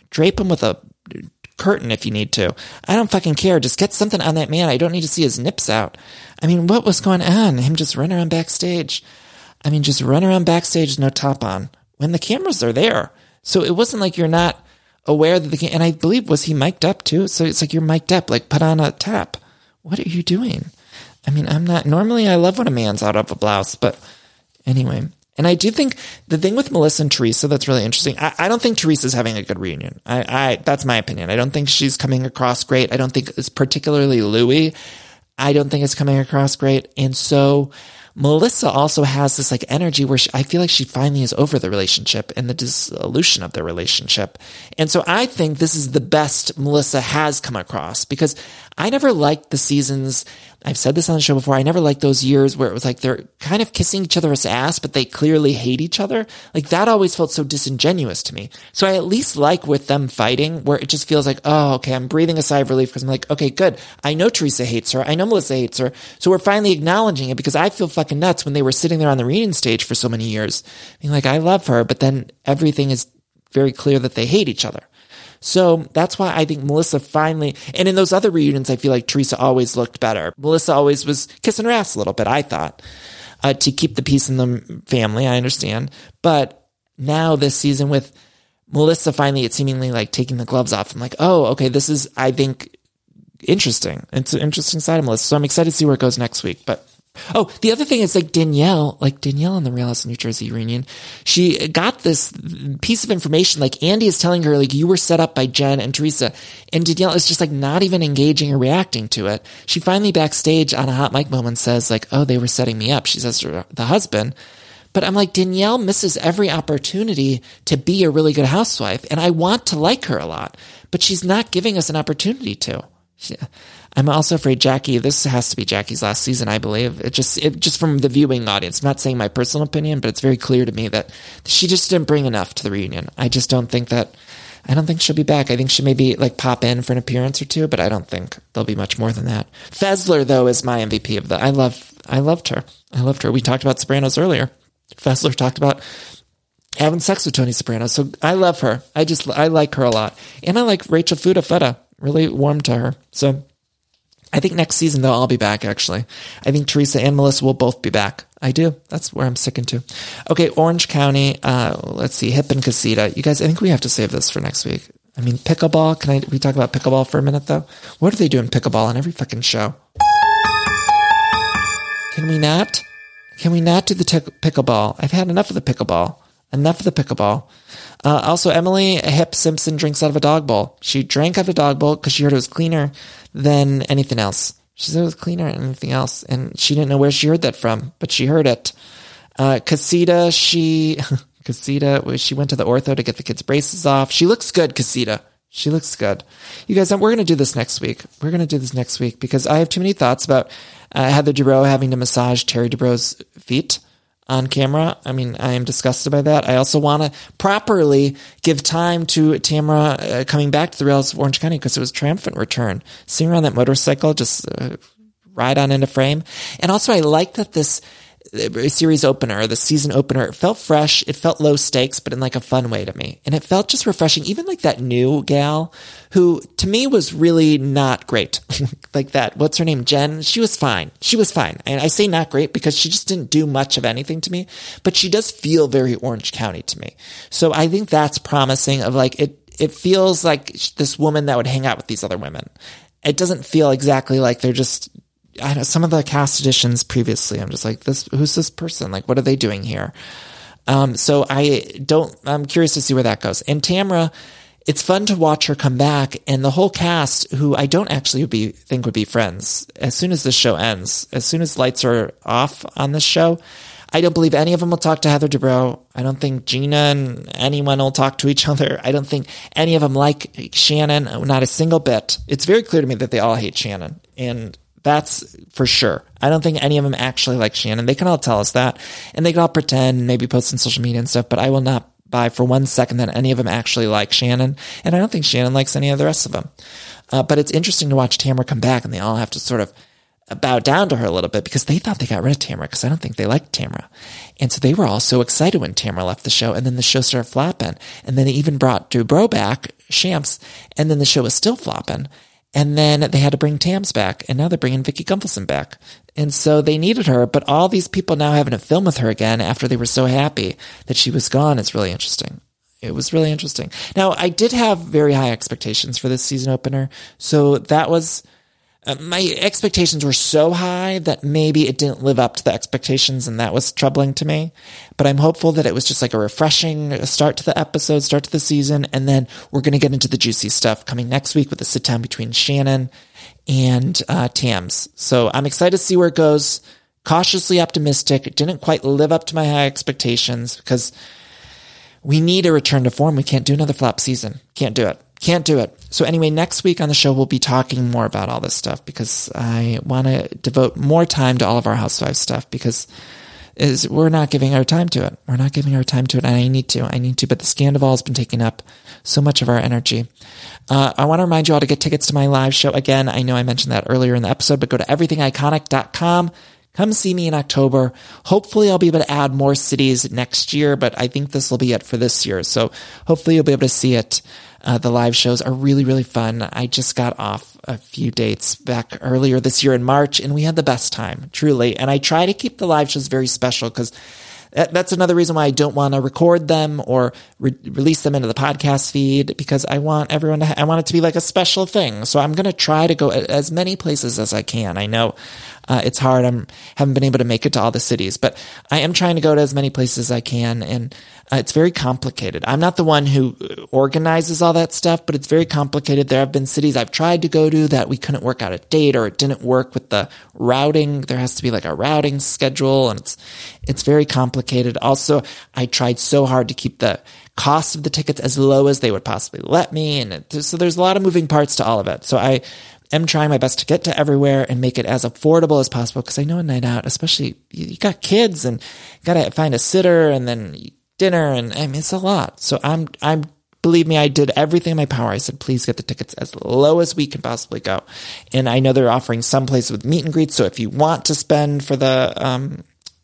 Drape him with a curtain if you need to. I don't fucking care. Just get something on that man. I don't need to see his nips out. I mean, what was going on? Him just running around backstage. I mean, just run around backstage, no top on, when the cameras are there. So it wasn't like you're not aware that the cam- and I believe, was he mic'd up too? So it's like you're mic'd up, like put on a tap. What are you doing? I mean, I'm not, normally I love when a man's out of a blouse, but anyway. And I do think the thing with Melissa and Teresa that's really interesting, I, I don't think Teresa's having a good reunion. I, I, that's my opinion. I don't think she's coming across great. I don't think it's particularly Louis. I don't think it's coming across great. And so Melissa also has this like energy where she, I feel like she finally is over the relationship and the dissolution of their relationship. And so I think this is the best Melissa has come across, because I never liked the seasons. I've said this on the show before. I never liked those years where it was like they're kind of kissing each other's ass, but they clearly hate each other. Like that always felt so disingenuous to me. So I at least like with them fighting where it just feels like, oh, okay, I'm breathing a sigh of relief because I'm like, okay, good. I know Teresa hates her. I know Melissa hates her. So we're finally acknowledging it, because I feel fucking nuts when they were sitting there on the reunion stage for so many years being like, I love her. But then everything is very clear that they hate each other. So that's why I think Melissa finally, and in those other reunions, I feel like Teresa always looked better. Melissa always was kissing her ass a little bit, I thought, uh, to keep the peace in the family. I understand. But now this season with Melissa finally, it's seemingly like taking the gloves off. I'm like, oh, okay, this is, I think, interesting. It's an interesting side of Melissa. So I'm excited to see where it goes next week. But oh, the other thing is like Danielle, like Danielle on the Real House of New Jersey reunion, she got this piece of information. Like Andy is telling her, like, you were set up by Jen and Teresa, and Danielle is just like not even engaging or reacting to it. She finally backstage on a hot mic moment says like, oh, they were setting me up. She says to the husband. But I'm like, Danielle misses every opportunity to be a really good housewife. And I want to like her a lot, but she's not giving us an opportunity to. She, I'm also afraid Jackie, this has to be Jackie's last season, I believe. It just, it just from the viewing audience, I'm not saying my personal opinion, but it's very clear to me that she just didn't bring enough to the reunion. I just don't think that, I don't think she'll be back. I think she maybe like pop in for an appearance or two, but I don't think there'll be much more than that. Fessler, though, is my M V P of the, I love, I loved her. I loved her. We talked about Sopranos earlier. Fessler talked about having sex with Tony Soprano. So I love her. I just, I like her a lot. And I like Rachel Fuda Fuda. Really warm to her. So I think next season, though, I'll be back, actually. I think Teresa and Melissa will both be back. I do. That's where I'm sticking to. Okay, Orange County. Uh, let's see. Hip and Casita. You guys, I think we have to save this for next week. I mean, pickleball. Can I, we talk about pickleball for a minute, though? What are they doing pickleball on every fucking show? Can we not? Can we not do the t- pickleball? I've had enough of the pickleball. Enough of the pickleball. Uh, also, Emily Hip Simpson drinks out of a dog bowl. She drank out of a dog bowl because she heard it was cleaner than anything else. She said it was cleaner than anything else, and she didn't know where she heard that from, but she heard it. Uh, Casita, she, Casita, she went to the ortho to get the kids' braces off. She looks good, Casita. She looks good. You guys, we're going to do this next week. We're going to do this next week because I have too many thoughts about uh, Heather Dubrow having to massage Terry Dubrow's feet on camera. I mean, I am disgusted by that. I also want to properly give time to Tamara uh, coming back to the Real House of Orange County because it was a triumphant return. Seeing her on that motorcycle, just uh, ride on into frame. And also, I like that this series opener, the season opener, it felt fresh. It felt low stakes, but in like a fun way to me. And it felt just refreshing. Even like that new gal who to me was really not great. Like that, what's her name? Jen. She was fine. She was fine. And I say not great because she just didn't do much of anything to me, but she does feel very Orange County to me. So I think that's promising of like, it, it feels like this woman that would hang out with these other women. It doesn't feel exactly like they're just, I know some of the cast editions previously, I'm just like, this, who's this person? Like, what are they doing here? Um, so I don't, I'm curious to see where that goes. And Tamara, it's fun to watch her come back, and the whole cast, who I don't actually be, think would be friends, as soon as this show ends, as soon as lights are off on this show, I don't believe any of them will talk to Heather Dubrow. I don't think Gina and anyone will talk to each other. I don't think any of them like Shannon, not a single bit. It's very clear to me that they all hate Shannon, and that's for sure. I don't think any of them actually like Shannon. They can all tell us that, and they can all pretend, maybe post on social media and stuff, but I will not buy for one second that any of them actually like Shannon, and I don't think Shannon likes any of the rest of them. Uh, but it's interesting to watch Tamara come back, and they all have to sort of bowed down to her a little bit because they thought they got rid of Tamara because I don't think they liked Tamara. And so they were all so excited when Tamara left the show, and then the show started flopping. And then they even brought Dubrow back, Shamps, and then the show was still flopping. And then they had to bring Tams back, and now they're bringing Vicky Gunvalson back. And so they needed her, but all these people now having to film with her again after they were so happy that she was gone is really interesting. It was really interesting. Now, I did have very high expectations for this season opener, so that was... Uh, my expectations were so high that maybe it didn't live up to the expectations, and that was troubling to me. But I'm hopeful that it was just like a refreshing start to the episode, start to the season, and then we're going to get into the juicy stuff coming next week with the sit-down between Shannon and uh, Tams. So I'm excited to see where it goes. Cautiously optimistic. It didn't quite live up to my high expectations because we need a return to form. We can't do another flop season. Can't do it. Can't do it. So anyway, next week on the show, we'll be talking more about all this stuff because I want to devote more time to all of our Housewives stuff because is we're not giving our time to it. We're not giving our time to it, and I need to. I need to, but the Scandival has been taking up so much of our energy. Uh, I want to remind you all to get tickets to my live show. Again, I know I mentioned that earlier in the episode, but go to everything iconic dot com. Come see me in October. Hopefully I'll be able to add more cities next year, but I think this will be it for this year. So hopefully you'll be able to see it. Uh, the live shows are really, really fun. I just got off a few dates back earlier this year in March, and we had the best time, truly. And I try to keep the live shows very special because that, that's another reason why I don't want to record them or re- release them into the podcast feed, because I want everyone to, ha- I want it to be like a special thing. So I'm going to try to go a- as many places as I can. I know Uh, it's hard. I haven't been able to make it to all the cities, but I am trying to go to as many places as I can. And uh, it's very complicated. I'm not the one who organizes all that stuff, but it's very complicated. There have been cities I've tried to go to that we couldn't work out a date, or it didn't work with the routing. There has to be like a routing schedule, and it's, it's very complicated. Also, I tried so hard to keep the cost of the tickets as low as they would possibly let me. And it, so there's a lot of moving parts to all of it. So I, I'm trying my best to get to everywhere and make it as affordable as possible, because I know a night out, especially you got kids and you got to find a sitter and then dinner, and I mean, it's a lot. So I'm, I'm, believe me, I did everything in my power. I said, please get the tickets as low as we can possibly go. And I know they're offering some places with meet and greets. So if you want to spend for the, um,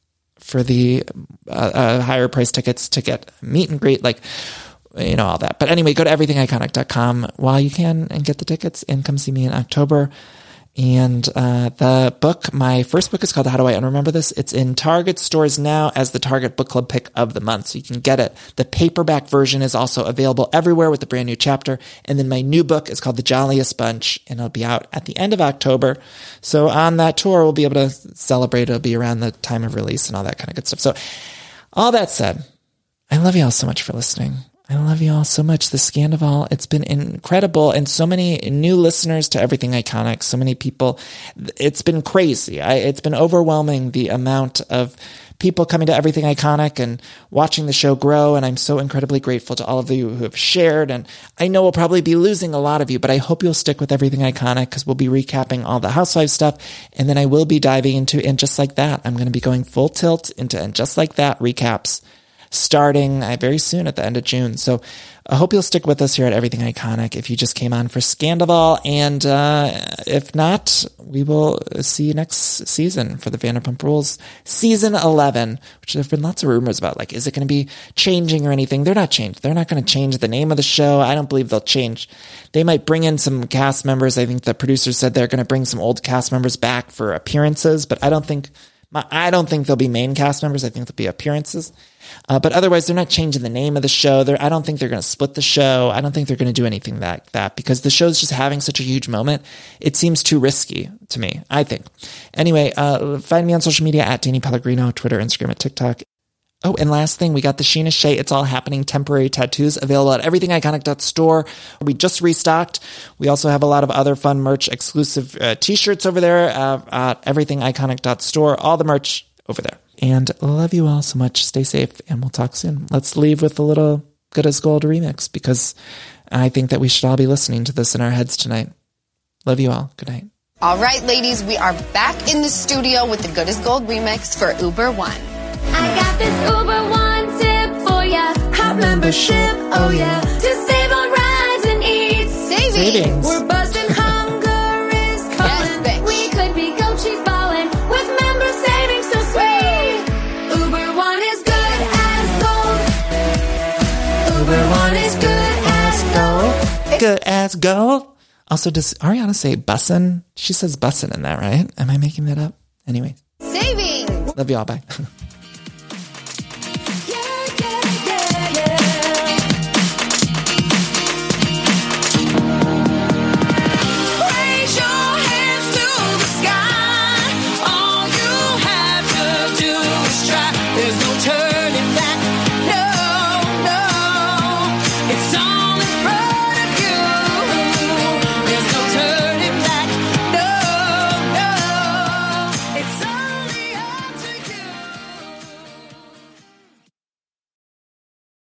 for the uh, uh, higher price tickets to get meet and greet, like, you know, all that. But anyway, go to everything iconic dot com while you can and get the tickets, and come see me in October. And uh, the book, my first book is called How Do I Unremember This? It's in Target stores now as the Target Book Club pick of the month, so you can get it. The paperback version is also available everywhere with the brand new chapter. And then my new book is called The Jolliest Bunch, and it'll be out at the end of October. So on that tour, we'll be able to celebrate. It'll be around the time of release and all that kind of good stuff. So all that said, I love you all so much for listening. I love you all so much. The Scandival, it's been incredible. And so many new listeners to Everything Iconic, so many people. It's been crazy. I, it's been overwhelming, the amount of people coming to Everything Iconic and watching the show grow. And I'm so incredibly grateful to all of you who have shared. And I know we'll probably be losing a lot of you, but I hope you'll stick with Everything Iconic, because we'll be recapping all the Housewives stuff. And then I will be diving into And Just Like That. I'm going to be going full tilt into And Just Like That recaps, starting uh, very soon at the end of June. So I hope you'll stick with us here at Everything Iconic if you just came on for Scandival. And uh, if not, we will see you next season for the Vanderpump Rules season eleven, which there have been lots of rumors about. Like, is it going to be changing or anything? They're not changed. They're not going to change the name of the show. I don't believe they'll change. They might bring in some cast members. I think the producers said they're going to bring some old cast members back for appearances, but I don't think I don't think they'll be main cast members. I think they'll be appearances. Uh, but otherwise, they're not changing the name of the show. They're, I don't think they're going to split the show. I don't think they're going to do anything like that, because the show's just having such a huge moment. It seems too risky to me, I think. Anyway, uh, find me on social media at Danny Pellegrino, Twitter, Instagram, and TikTok. Oh, and last thing, we got the Sheena Shea It's All Happening temporary tattoos available at everything iconic dot store. We just restocked. We also have a lot of other fun merch, exclusive uh, t-shirts over there uh, at everything iconic dot store. All the merch over there. And love you all so much. Stay safe, and we'll talk soon. Let's leave with a little Good as Gold remix, because I think that we should all be listening to this in our heads tonight. Love you all. Good night. All right, ladies, we are back in the studio with the Good as Gold remix for Uber One. I got this Uber One tip for ya. Hot membership, oh yeah. To save on rides and eats. Savings. Savings. We're busting hunger is coming. Yes, bitch. We could be Gucci's Uber One is good as gold. Good as gold. Also, does Ariana say bussin'? She says bussin' in that, right? Am I making that up? Anyway. Savings! Love you all. Bye.